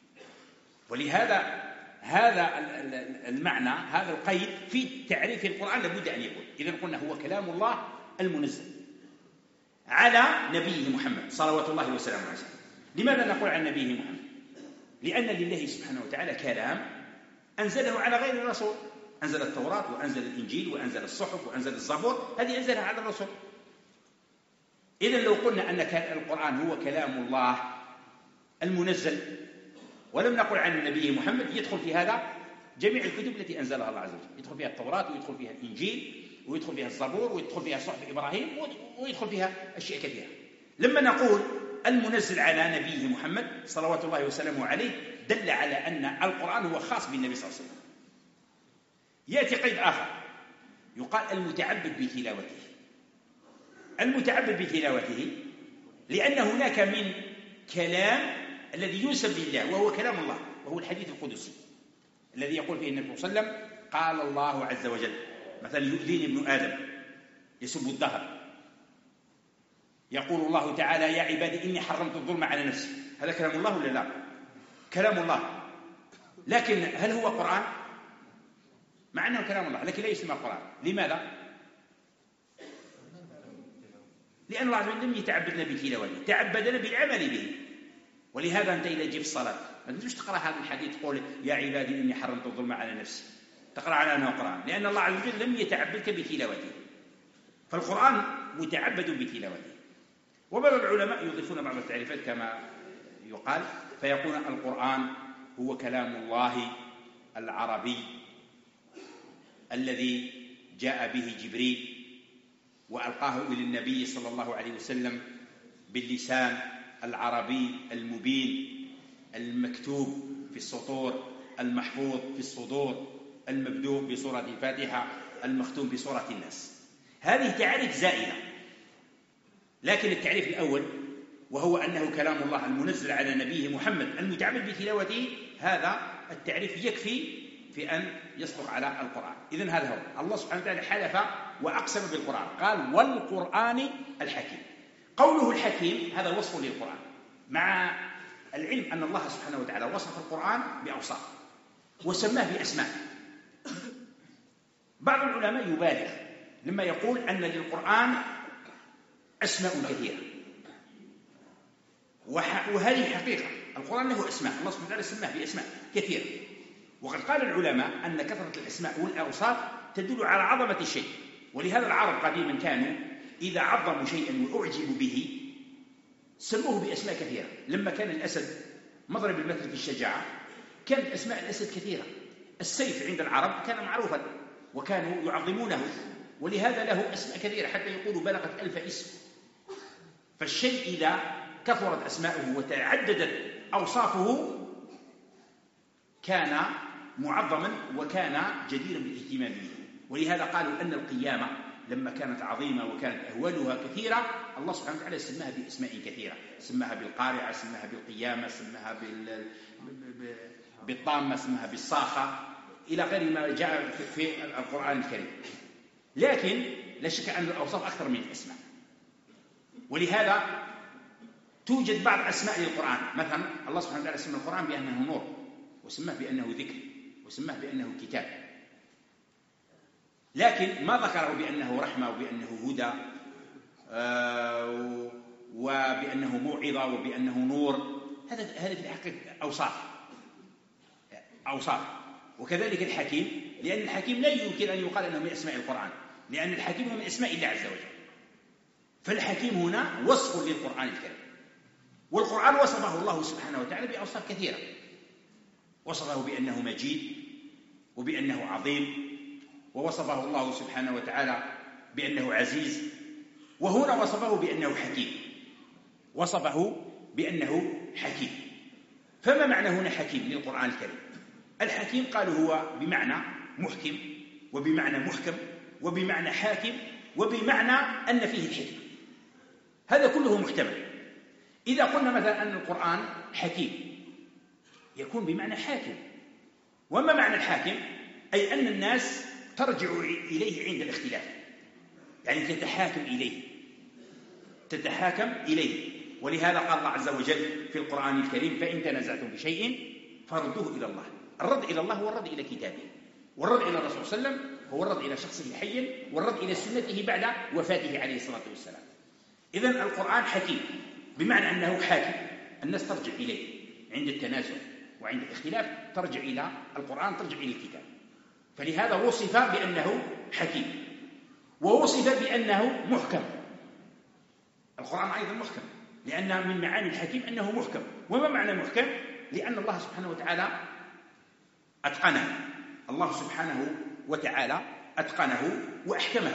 Speaker 2: ولهذا هذا المعنى، هذا القيد في تعريف القرآن لابد أن يكون. إذن قلنا هو كلام الله المنزل على نبيه محمد صلوات الله وسلامه عليه. لماذا نقول عن نبيه محمد؟ لأن لله سبحانه وتعالى كلام أنزله على غير الرسول، أنزل التوراة وأنزل الإنجيل وأنزل الصحف وأنزل الزبور، هذه أنزلها على الرسول. إذن لو قلنا أن القرآن هو كلام الله المنزل ولم نقل عن نبيه محمد، يدخل في هذا جميع الكتب التي أنزلها الله عز وجل، يدخل فيها التوراة ويدخل فيها الإنجيل ويدخل فيها الزبور ويدخل فيها صحف إبراهيم ويدخل فيها أشياء كثيرة. لما نقول المنزل على نبيه محمد صلوات الله وسلامه عليه دل على أن القرآن هو خاص بالنبي صلى الله عليه وسلم. يأتي قيد آخر يقال المتعبد بتلاوته. المتعبد بتلاوته لأن هناك من كلام الذي ينسب لله وهو كلام الله، وهو الحديث القدسي الذي يقول فيه النبي صلى الله عليه وسلم قال الله عز وجل مثلا يؤذيني ابن آدم يسب الدهر، يقول الله تعالى يا عبادي إني حرمت الظلم على نفسي، هذا كلام الله ولا لا؟ كلام الله، لكن هل هو قرآن؟ مع أنه كلام الله لكن لا يسمى قرآن. لماذا؟ لأن الله عز وجل لم يتعبدنا بتلاوته، تعبدنا بالعمل به. ولهذا أنت إذا جي في الصلاة ما تجوش تقرأ هذا الحديث تقول يا عبادي إني حرمت الظلم على نفسي، تقرأ على أنه قرآن، لأن الله عز وجل لم يتعبدك بتلاوته، فالقرآن متعبد بتلاوته. وبعض العلماء يضيفون بعض التعريفات كما يقال فيقول القرآن هو كلام الله العربي الذي جاء به جبريل وألقاه إلى النبي صلى الله عليه وسلم باللسان العربي المبين المكتوب في السطور المحفوظ في الصدور المبدوء بسورة الفاتحة المختوم بسورة الناس. هذه تعريف زائدة، لكن التعريف الأول وهو أنه كلام الله المنزل على نبيه محمد المتعبد بتلاوته، هذا التعريف يكفي في أن يصدق على القرآن. إذن هذا هو الله سبحانه وتعالى حلف وأقسم بالقرآن، قال والقرآن الحكيم. قوله الحكيم هذا وصف للقرآن، مع العلم أن الله سبحانه وتعالى وصف القرآن بأوصاف وسماه بأسماء. بعض العلماء يبالغ لما يقول أن للقرآن أسماء كثيرة، وهذه حقيقة، القرآن له أسماء، الله سبحانه وتعالى سماه بأسماء كثيرة. وقد قال العلماء أن كثرة الأسماء والأوصاف تدل على عظمة الشيء، ولهذا العرب قديما كانوا إذا عظموا شيئا وأعجبوا به سموه بأسماء كثيرة. لما كان الأسد مضرب المثل في الشجاعة كانت أسماء الأسد كثيرة. السيف عند العرب كان معروفا وكانوا يعظمونه، ولهذا له أسماء كثيرة حتى يقولوا بلغت ألف اسم. فالشيء إذا كثرت أسماؤه وتعددت أوصافه كان معظما وكان جديرا بالاهتمام به. ولهذا قالوا أن القيامة لما كانت عظيمة وكانت أهوالها كثيرة الله سبحانه وتعالى سماها بأسماء كثيرة، سماها بالقارعة، سماها بالقيامة، سماها بال... بالطامة، سماها بالصاخة، إلى غير ما جاء في القرآن الكريم. لكن لا شك أن الأوصاف أكثر من الأسماء، ولهذا توجد بعض أسماء للقرآن. مثلا الله سبحانه وتعالى سمى القرآن بأنه نور، وسماه بأنه ذكر، وسماه بأنه كتاب، لكن ما ذكره بأنه رحمة وبأنه هدى آه وبأنه موعظة وبأنه نور. هذا هذا في الحقيقة أوصاف أوصاف وكذلك الحكيم، لأن الحكيم لا يمكن أن يقال أنه من أسماء القرآن، لأن الحكيم هو من أسماء الله عز وجل. فالحكيم هنا وصف للقرآن الكريم، والقرآن وصفه الله سبحانه وتعالى بأوصاف كثيرة. وصفه بأنه مجيد وبأنه عظيم، ووصفه الله سبحانه وتعالى بأنه عزيز، وهنا وصفه بأنه حكيم، وصفه بأنه حكيم. فما معنى هنا حكيم للقرآن الكريم؟ الحكيم قالوا هو بمعنى محكم، وبمعنى محكم، وبمعنى حاكم، وبمعنى أن فيه الحكمة. هذا كله محتمل. إذا قلنا مثلا أن القرآن حكيم يكون بمعنى حاكم. وما معنى الحاكم؟ أي أن الناس ترجع إليه عند الاختلاف، يعني تتحاكم إليه تتحاكم إليه ولهذا قال الله عز وجل في القرآن الكريم: فإن تنازعتم بشيء فردوه إلى الله. الرد إلى الله هو الرد إلى كتابه، والرد إلى الرسول صلى الله عليه وسلم هو الرد إلى شخصه حيا، والرد إلى سنته بعد وفاته عليه الصلاة والسلام. إذن القرآن حكيم بمعنى أنه حاكم، الناس ترجع إليه عند التنازع وعند الاختلاف، ترجع إلى القرآن، ترجع إلى الكتاب. فلهذا وصف بأنه حكيم، ووصف بأنه محكم. القرآن أيضا محكم، لأن من معاني الحكيم أنه محكم. وما معنى محكم؟ لأن الله سبحانه وتعالى أتقنه، الله سبحانه وتعالى أتقنه وأحكمه،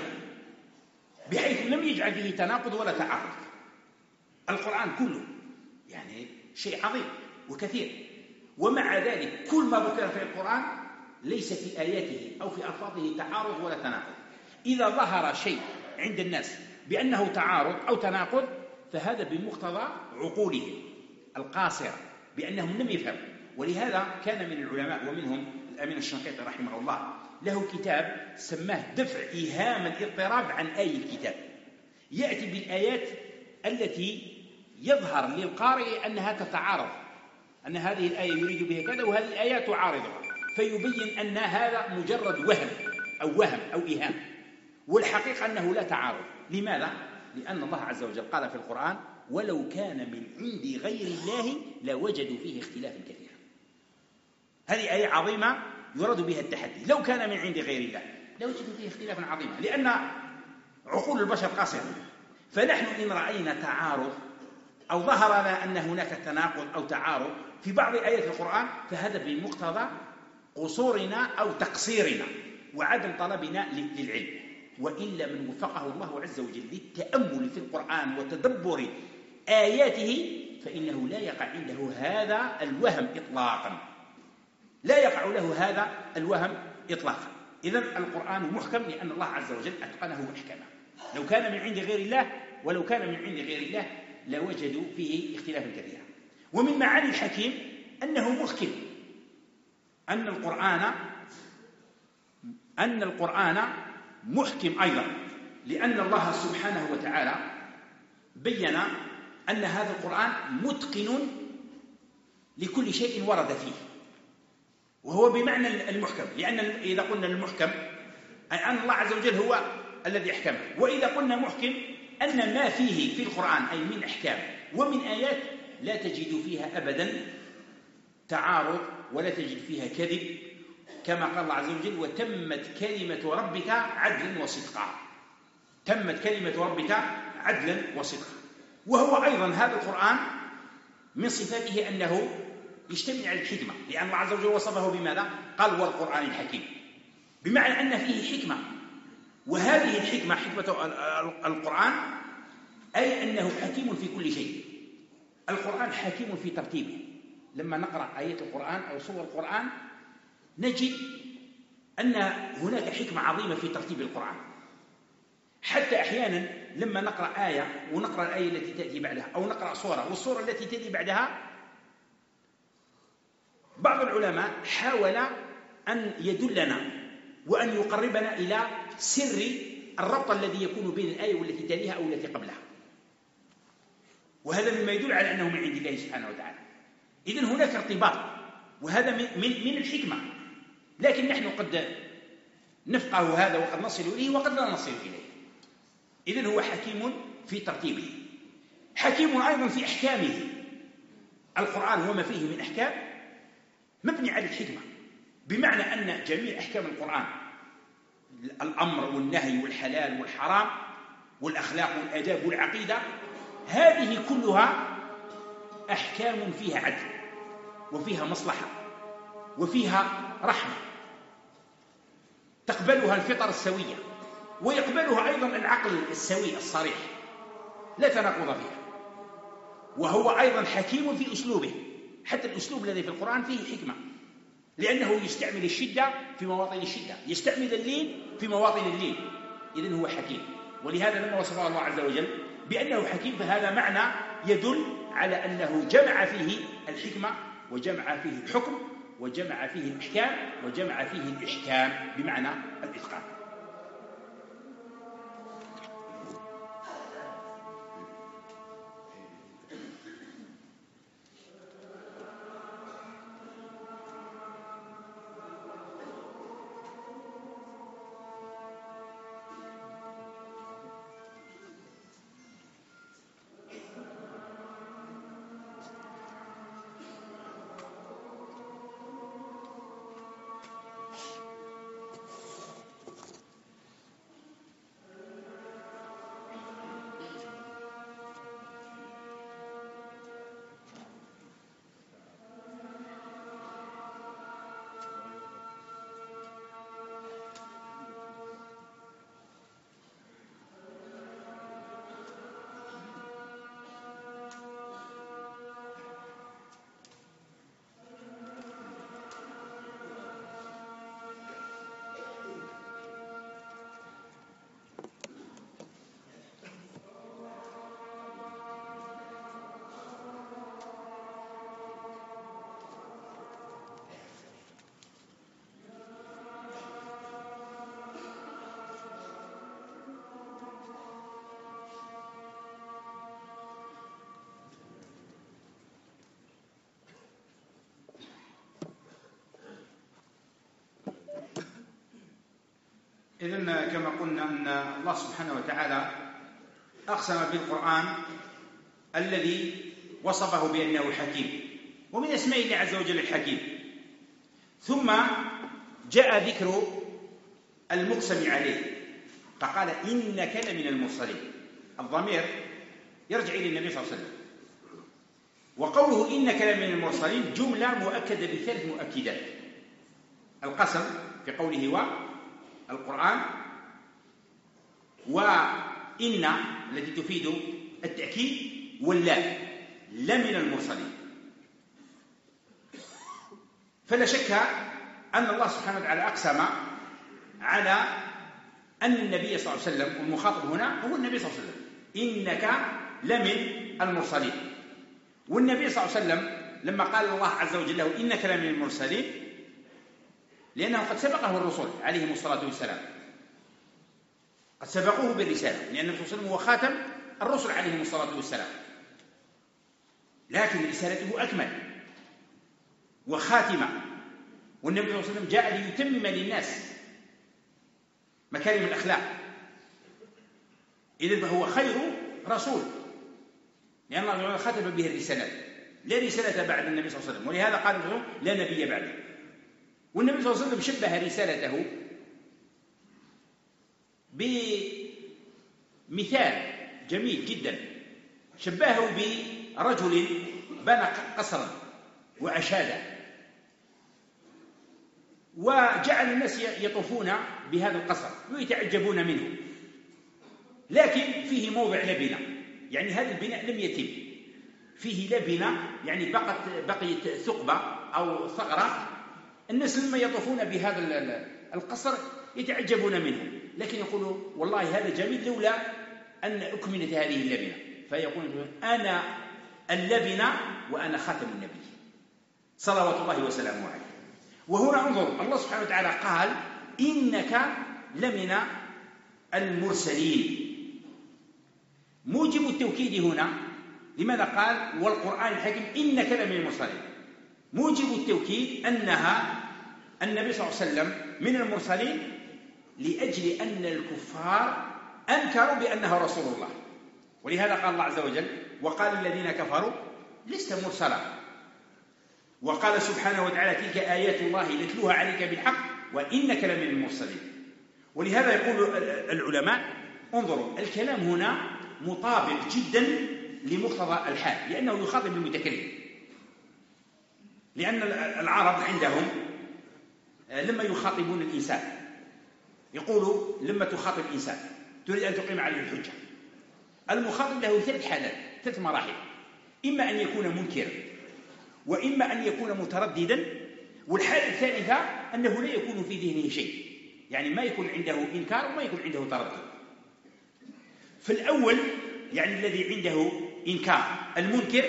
Speaker 2: بحيث لم يجعل فيه تناقض ولا تعارض. القرآن كله يعني شيء عظيم وكثير، ومع ذلك كل ما ذكر في القرآن ليس في آياته أو في ألفاظه تعارض ولا تناقض. إذا ظهر شيء عند الناس بأنه تعارض أو تناقض فهذا بمقتضى عقولهم القاصرة، بأنهم لم يفهموا. ولهذا كان من العلماء ومنهم الأمين الشنقيطي رحمه الله له كتاب سماه دفع إيهام الاضطراب عن آي الكتاب. يأتي بالآيات التي يظهر للقارئ أنها تتعارض، أن هذه الآية يريد بها كذا وهذه الآية تعارضها، فيبين أن هذا مجرد وهم أو وهم أو إيهام، والحقيقة أنه لا تعارض. لماذا؟ لأن الله عز وجل قال في القرآن: ولو كان من عند غير الله لوجدوا فيه اختلافا كثيرا. هذه آية عظيمة يراد بها التحدي. لو كان من عند غير الله لوجدوا فيه اختلافا عظيما، لأن عقول البشر قاصرة. فنحن إن رأينا تعارض أو ظهر لنا أن هناك تناقض أو تعارض في بعض آيات القرآن فهذا بمقتضى قصورنا أو تقصيرنا وعدم طلبنا للعلم. وإلا من وفقه الله عز وجل للتأمل في القرآن وتدبر آياته فإنه لا يقع عنده هذا الوهم إطلاقا، لا يقع له هذا الوهم إطلاقا. إذن القرآن محكم لأن الله عز وجل أتقنه وأحكمه. لو كان من عند غير الله ولو كان من عند غير الله لوجدوا فيه اختلافا كثيرا. ومن معاني الحكيم أنه محكم، أن القرآن أن القرآن محكم أيضا، لأن الله سبحانه وتعالى بين أن هذا القرآن متقن لكل شيء ورد فيه، وهو بمعنى المحكم. لأن إذا قلنا المحكم أي أن الله عز وجل هو الذي أحكمه، وإذا قلنا محكم أن ما فيه في القرآن أي من أحكام ومن آيات لا تجد فيها أبدا تعارض ولا تجد فيها كذب، كما قال الله عز وجل: وتمت كلمة ربك عدلا وصدقا. تمت كلمة ربك عدلا وصدقا. وهو أيضا هذا القرآن من صفاته أنه يجتمع على الحكمة، لأن الله عز وجل وصفه بماذا؟ قال: والقرآن الحكيم، بمعنى أن فيه حكمة. وهذه الحكمة حكمة القرآن أي أنه حكيم في كل شيء. القرآن حكيم في ترتيبه. لما نقرأ آيات القرآن أو سور القرآن نجد أن هناك حكمة عظيمة في ترتيب القرآن. حتى أحيانا لما نقرأ آية ونقرأ الآية التي تأتي بعدها، أو نقرأ سورة والسورة التي تأتي بعدها، بعض العلماء حاول أن يدلنا وأن يقربنا إلى سر الربط الذي يكون بين الآية والتي تليها أو التي قبلها، وهذا مما يدل على أنه من عند الله سبحانه وتعالى. إذن هناك ارتباط، وهذا من, من, من الحكمة، لكن نحن قد نفقه هذا وقد نصل إليه وقد لا نصل إليه. إذن هو حكيم في ترتيبه، حكيم أيضا في أحكامه. القرآن وما فيه من أحكام مبني على الحكمة، بمعنى أن جميع أحكام القرآن، الأمر والنهي والحلال والحرام والأخلاق والآداب والعقيدة، هذه كلها أحكام فيها عدل وفيها مصلحة وفيها رحمة، تقبلها الفطر السوية ويقبلها أيضا العقل السوي الصريح، لا تناقض فيها. وهو أيضا حكيم في أسلوبه، حتى الأسلوب الذي في القرآن فيه حكمة، لأنه يستعمل الشدة في مواطن الشدة، يستعمل اللين في مواطن اللين. إذن هو حكيم، ولهذا لما وصفه الله عز وجل بأنه حكيم فهذا معنى يدل على أنه جمع فيه الحكمة وجمع فيه الحكم وجمع فيه الإحكام وجمع فيه الإحكام بمعنى الإتقان.
Speaker 1: إذن كما قلنا أن الله سبحانه وتعالى أقسم بالقرآن الذي وصفه بأنه حكيم، ومن أسماء الله عز وجل الحكيم. ثم جاء ذكر المقسم عليه فقال إنك لمن المرسلين. الضمير يرجع إلى النبي صلى الله عليه وسلم، وقوله إنك لمن المرسلين جملة مؤكدة بثلاث مؤكدات: القسم في قوله و القرآن، وإن التي تفيد التأكيد، واللا لمن المرسلين. فلا شك أن الله سبحانه وتعالى أقسم على أن النبي صلى الله عليه وسلم، والمخاطب هنا هو النبي صلى الله عليه وسلم، إنك لمن المرسلين. والنبي صلى الله عليه وسلم لما قال الله عز وجل له إنك لمن المرسلين، لأنه قد سبقه الرسل عليهم الصلاة والسلام، قد سبقوه بالرسالة، لأن الرسول صلى الله عليه وسلم هو خاتم الرسل عليهم الصلاة والسلام، لكن رسالته أكمل وخاتمة، والنبي صلى الله عليه وسلم جاء ليتمم للناس مكارم الأخلاق. إذن فهو خير رسول، لأن الله تعالى ختم به الرسالات، لا رسالة بعد النبي صلى الله عليه وسلم، ولهذا قال الرسول لا نبي بعده. والنبي صلى الله عليه وسلم شبه رسالته بمثال جميل جدا، شبهه برجل بنى قصرا وأشاده، وجعل الناس يطوفون بهذا القصر ويتعجبون منه، لكن فيه موضع لبنة، يعني هذا البناء لم يتم، فيه لبنة يعني بقت بقيت ثقبة أو ثغرة، الناس لما يطوفون بهذا القصر يتعجبون منه، لكن يقولوا والله هذا جميل لولا أن أكملت هذه اللبنة، فيقول أنا اللبنة وأنا خاتم النبي صلوات الله وسلامه عليه. وهنا انظر، الله سبحانه وتعالى قال
Speaker 2: إنك لمن المرسلين. موجب التوكيد هنا لماذا قال والقرآن الحكيم إنك لمن المرسلين؟ موجب التوكيد أنها النبي صلى الله عليه وسلم من المرسلين لأجل أن الكفار أنكروا بأنه رسول الله، ولهذا قال الله عز وجل وقال الذين كفروا لست مرسلا، وقال سبحانه وتعالى تلك آيات الله نتلوها عليك بالحق وإنك لمن المرسلين. ولهذا يقول العلماء انظروا الكلام هنا مطابق جدا لمقتضى الحال، لأنه يخاطب المتكلم، لأن العرب عندهم لما يخاطبون الإنسان يقولوا لما تخاطب الإنسان تريد أن تقيم عليه الحجة، المخاطب له ثلاث حالات، ثلاث مراحل: إما أن يكون منكرا، وإما أن يكون مترددا، والحالة الثالثة أنه لا يكون في ذهنه شيء، يعني ما يكون عنده إنكار وما يكون عنده تردد. فالأول يعني الذي عنده إنكار المنكر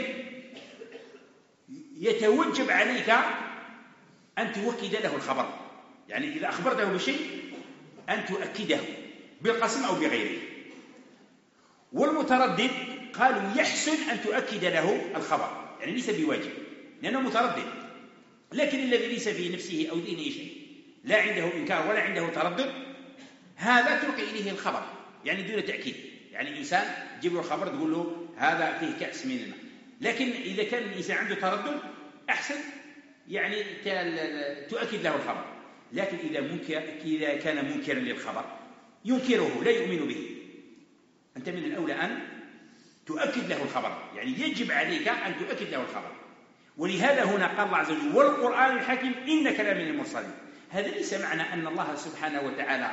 Speaker 2: يتوجب عليك أن تؤكد له الخبر، يعني إذا أخبرته بشيء أن تؤكده بالقسم أو بغيره. والمتردد قالوا يحسن أن تؤكد له الخبر، يعني ليس بواجب لأنه متردد، لكن الذي ليس في نفسه أو ذهنه شيء، لا عنده إنكار ولا عنده تردد، هذا تلقي إليه الخبر يعني دون تأكيد. يعني إنسان تجيب له الخبر تقول له هذا فيه كأس من الماء، لكن إذا كان الإنسان عنده تردد أحسن يعني تؤكد له الخبر. لكن إذا, منكر إذا كان منكرا للخبر ينكره لا يؤمن به، أنت من الأولى أن تؤكد له الخبر، يعني يجب عليك أن تؤكد له الخبر. ولهذا هنا قال الله عز وجل والقرآن الحكيم إنك لمن المرسلين. هذا ليس معنى أن الله سبحانه وتعالى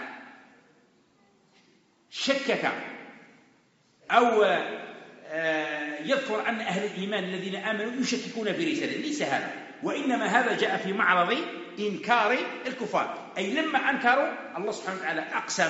Speaker 2: شكك أو يذكر أن أهل الإيمان الذين آمنوا يشككون في رسالة، ليس هذا، وإنما هذا جاء في معرض إنكار الكفار، أي لما أنكروا الله سبحانه وتعالى أقسم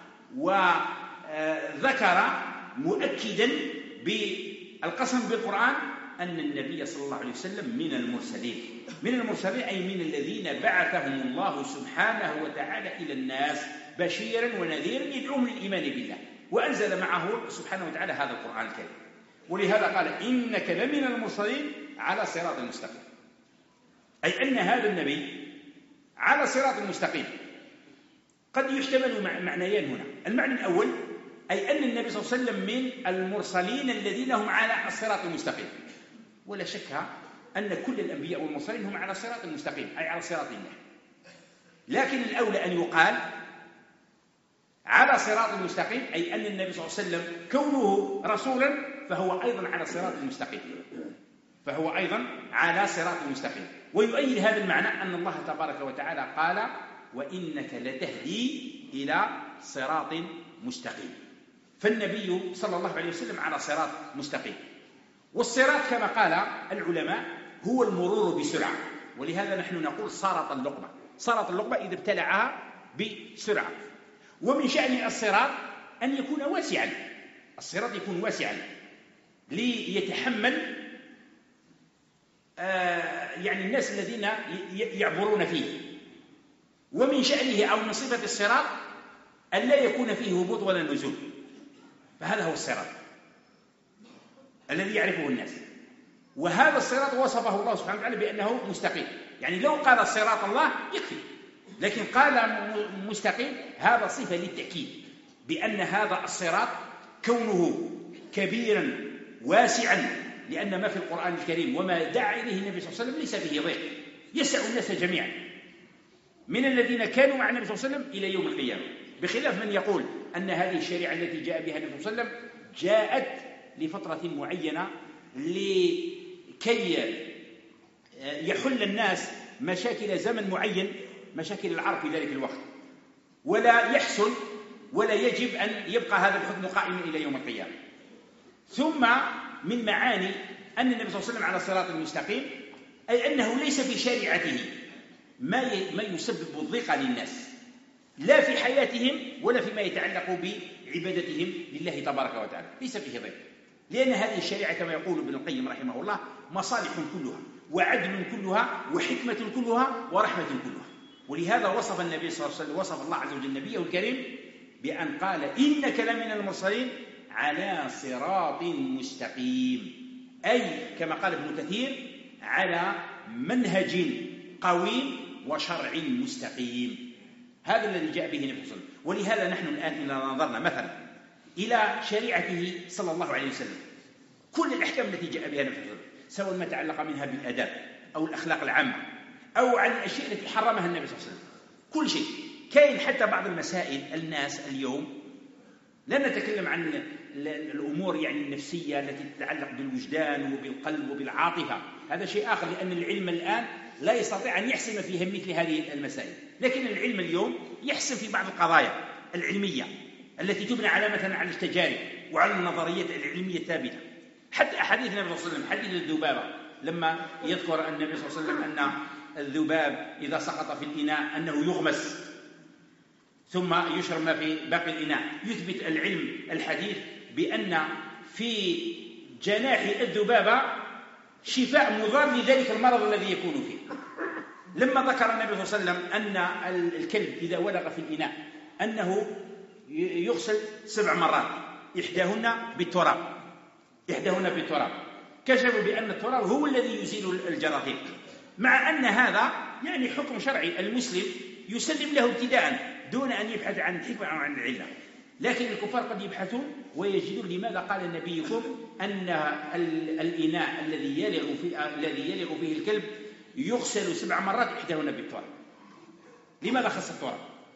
Speaker 2: وذكر مؤكدا بالقسم بالقرآن أن النبي صلى الله عليه وسلم من المرسلين. من المرسلين أي من الذين بعثهم الله سبحانه وتعالى إلى الناس بشيرا ونذيرا يدعوهم للإيمان بالله، وأنزل معه سبحانه وتعالى هذا القرآن الكريم. ولهذا قال إنك لمن المرسلين على صراط المستقيم، أي أن هذا النبي على صراط المستقيم. قد يحتمل معنيان هنا. المعنى الأول أي أن النبي صلى الله عليه وسلم من المرسلين الذين هم على الصراط المستقيم، ولا شك أن كل الأنبياء والمرسلين هم على الصراط المستقيم أي على صراط الله، لكن الأولى أن يقال على صراط المستقيم أي أن النبي صلى الله عليه وسلم كونه رسولا فهو أيضا على صراط المستقيم، فهو أيضا على صراط المستقيم. ويؤيد هذا المعنى أن الله تبارك وتعالى قال وإنك لتهدي إلى صراط مستقيم، فالنبي صلى الله عليه وسلم على صراط مستقيم. والصراط كما قال العلماء هو المرور بسرعة، ولهذا نحن نقول صارت اللقمة، صارت اللقمة إذا ابتلعها بسرعة. ومن شأن الصراط أن يكون واسعا، الصراط يكون واسعا ليتحمل آه يعني الناس الذين يعبرون فيه. ومن شأنه أو من صفة الصراط أن لا يكون فيه هبوط ولا نزول، فهذا هو الصراط الذي يعرفه الناس. وهذا الصراط وصفه الله سبحانه وتعالى بأنه مستقيم، يعني لو قال صراط الله يكفي، لكن قال مستقيم هذا صفة للتأكيد بأن هذا الصراط كونه كبيرا واسعا، لأن ما في القرآن الكريم وما دعا إليه النبي صلى الله عليه وسلم ليس فيه ضيق، يسع الناس جميعا من الذين كانوا مع النبي صلى الله عليه وسلم إلى يوم القيامة، بخلاف من يقول أن هذه الشريعة التي جاء بها النبي صلى الله عليه وسلم جاءت لفترة معينة لكي يحل الناس مشاكل زمن معين، مشاكل العرب في ذلك الوقت، ولا يحسن ولا يجب أن يبقى هذا الحكم قائما إلى يوم القيامة. ثم من معاني أن النبي صلى الله عليه وسلم على الصراط المستقيم أي أنه ليس في شريعته ما ما يسبب الضيق للناس، لا في حياتهم ولا فيما يتعلق بعبادتهم لله تبارك وتعالى، ليس فيه ضيق، لأن هذه الشريعة كما يقول ابن القيم رحمه الله مصالح كلها وعدل كلها وحكمة كلها ورحمة كلها، ولهذا وصف النبي صلى الله عليه وسلم، وصف الله عز وجل نبيه الكريم بأن قال إنك لمن المرسلين على صراط مستقيم، أي كما قال ابن كثير على منهج قويم وشرع مستقيم. هذا الذي جاء به النبي صلى الله عليه وسلم. ولهذا نحن الآن إذا نظرنا مثلا إلى شريعته صلى الله عليه وسلم، كل الأحكام التي جاء بها النبي صلى الله عليه وسلم سواء ما تعلق منها بالآداب أو الأخلاق العامة أو عن الأشياء التي حرمها النبي صلى الله عليه وسلم، كل شيء كاين. حتى بعض المسائل الناس اليوم لا نتكلم عن الأمور يعني النفسية التي تتعلق بالوجدان وبالقلب وبالعاطفة، هذا شيء آخر، لأن العلم الآن لا يستطيع أن يحسم فيها مثل هذه المسائل. لكن العلم اليوم يحسم في بعض القضايا العلمية التي تبنى على مثلا على التجارب وعلى النظريات العلمية الثابتة. حتى أحاديث النبي صلى الله عليه وسلم، حديث الذبابة لما يذكر النبي صلى الله عليه وسلم أن الذباب إذا سقط في الإناء أنه يغمس ثم يشرب ما في باقي الإناء، يثبت العلم الحديث بأن في جناح الذبابة شفاء مضاد لذلك المرض الذي يكون فيه. لما ذكر النبي صلى الله عليه وسلم أن الكلب إذا ولغ في الإناء أنه يغسل سبع مرات، إحداهن بالتراب، إحداهن بالتراب، كشفوا بأن التراب هو الذي يزيل الجراثيم، مع أن هذا يعني حكم شرعي المسلم يسلم له ابتداء دون أن يبحث عن الحكمة أو عن العلة. لكن الكفار قد يبحثون ويجدون لماذا قال نبيكم أن الإناء الذي يلغ فيه الذي يلغ فيه الكلب يغسل سبع مرات إحداهن بالتراب، لماذا خص التراب؟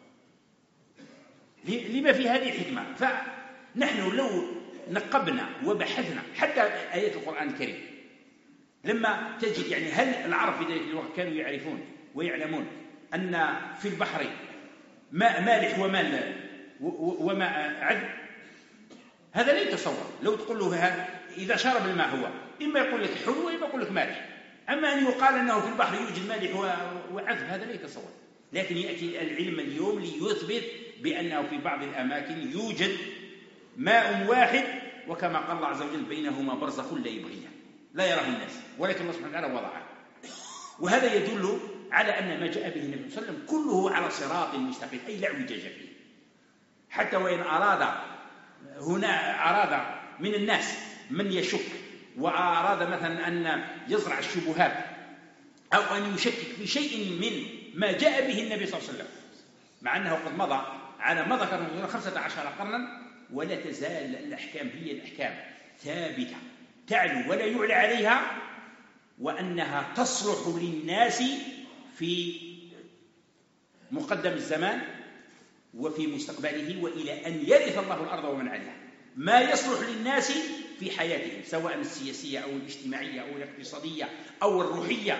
Speaker 2: لما في هذه الحكمة؟ فنحن لو نقبنا وبحثنا حتى آيات القرآن الكريم، لما تجد يعني هل العرب في ذلك الوقت كانوا يعرفون ويعلمون أن في البحر ماء مالح وماء وماء عذب؟ هذا لا يتصور. لو تقول له إذا شرب الماء هو إما يقول لك حلو وإما يقول لك مالح، أما أن يقال أنه في البحر يوجد مالح وعذب هذا لا يتصور. لكن يأتي العلم اليوم ليثبت بأنه في بعض الأماكن يوجد ماء واحد، وكما قال الله عز وجل بينهما برزخ لا يبغيان لا يراه الناس ولكن الله سبحانه وتعالى وضعه. وهذا يدل على أن ما جاء به النبي صلى الله عليه وسلم كله على صراط مستقيم، أي لا اعوجاج فيه. حتى وإن أراد هنا أراد من الناس من يشك وأراد مثلا أن يزرع الشبهات أو أن يشكك في شيء من ما جاء به النبي صلى الله عليه وسلم، مع أنه قد مضى على ما ذكر خمسة عشر قرنا، ولا تزال الأحكام هي الأحكام ثابتة تعلو ولا يعلى عليها، وأنها تصلح للناس في مقدم الزمان وفي مستقبله وإلى أن يرث الله الأرض ومن عليها. ما يصلح للناس في حياتهم سواء السياسية أو الاجتماعية أو الاقتصادية أو الروحية،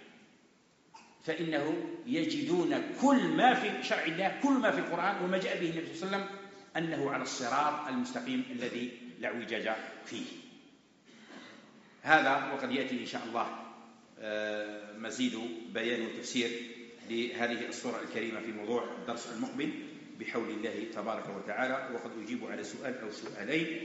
Speaker 2: فإنه يجدون كل ما في شرع الله، كل ما في القرآن وما جاء به النبي صلى الله عليه وسلم أنه على الصراط المستقيم الذي لا اعوجاج فيه. هذا وقد يأتي إن شاء الله مزيد بيان وتفسير لهذه الصورة الكريمة في موضوع الدرس المقبل بحول الله تبارك وتعالى. وقد أجيب على سؤال أو سؤالين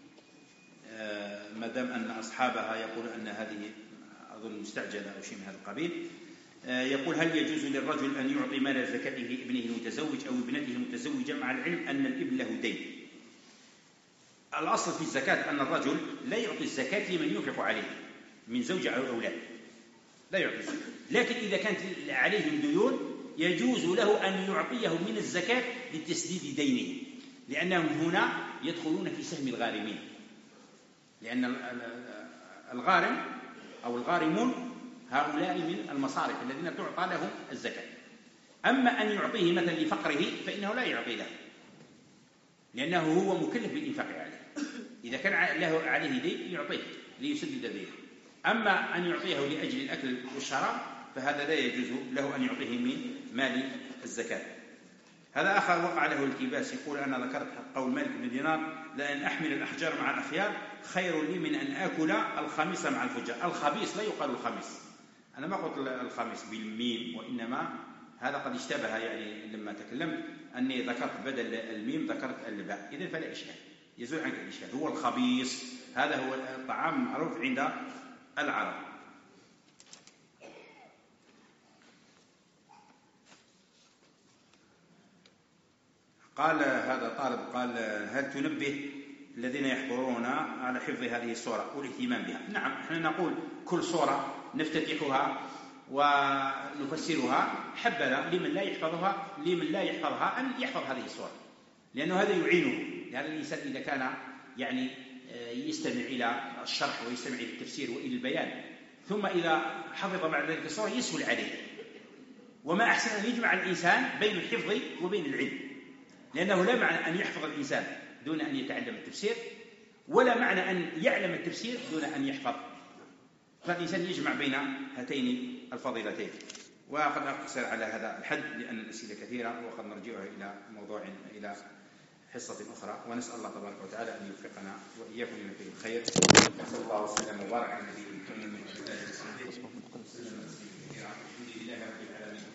Speaker 2: ما دام أن أصحابها يقول أن هذه أظن مستعجلة أو شيء من هذا القبيل. يقول: هل يجوز للرجل أن يعطي مال زكاته ابنه المتزوج أو ابنته المتزوجة مع العلم أن الابن له دين؟ الأصل في الزكاة أن الرجل لا يعطي الزكاة لمن ينفق عليه من زوجة أو أولاد، لا يعطي الزكاة. لكن إذا كانت عليهم ديون يجوز له أن يعطيه من الزكاة لتسديد دينه، لأنهم هنا يدخلون في سهم الغارمين، لأن الغارم أو الغارمون هؤلاء من المصارف الذين تعطى لهم الزكاة. أما أن يعطيه مثلا لفقره فإنه لا يعطي له، لأنه هو مكلف بالإنفاق عليه. إذا كان له عليه دين يعطيه ليسدد دينه. أما أن يعطيه لأجل الأكل والشراب فهذا لا يجوز له أن يعطيه من مال الزكاة. هذا آخر وقع له التباس، يقول: أنا ذكرت قول مالك بن دينار: لأن أحمل الأحجار مع الأخيار خير لي من أن آكل الخميس مع الفجار. الخبيث لا يقال الخميس، أنا ما قلت الخميس بالميم، وإنما هذا قد اشتبه يعني لما تكلمت أني ذكرت بدل الميم ذكرت الباء، إذن فلا إشكال، يزول عنك الإشكال. هو الخبيث، هذا هو الطعام المعروف عند العرب. قال هذا طالب قال هل تنبه الذين يحضرون على حفظ هذه الصورة والاهتمام بها؟ نعم، احنا نقول كل صورة نفتتحها ونفسرها حبذا لمن لا يحفظها لمن لا يحفظها أن يحفظ هذه الصورة، لأنه هذا يعينه. لهذا الإنسان إذا كان يعني يستمع إلى الشرح ويستمع إلى التفسير وإلى البيان، ثم إذا حفظ بعد ذلك الصورة يسهل عليه. وما أحسن أن يجمع الإنسان بين الحفظ وبين العلم، لأنه لا معنى أن يحفظ الإنسان دون أن يتعلم التفسير، ولا معنى أن يعلم التفسير دون أن يحفظ. فالإنسان يجمع بين هاتين الفضيلتين. وقد أقصر على هذا الحد لأن الأسئلة كثيرة، وقد نرجعها إلى موضوع إلى حصة أخرى. ونسأل الله تبارك وتعالى أن يوفقنا وإياكم لما فيه الخير. صلى الله وسلم وبارك على نبينا محمد وعلى آله وصحبه وسلم. الحمد لله رب العالمين.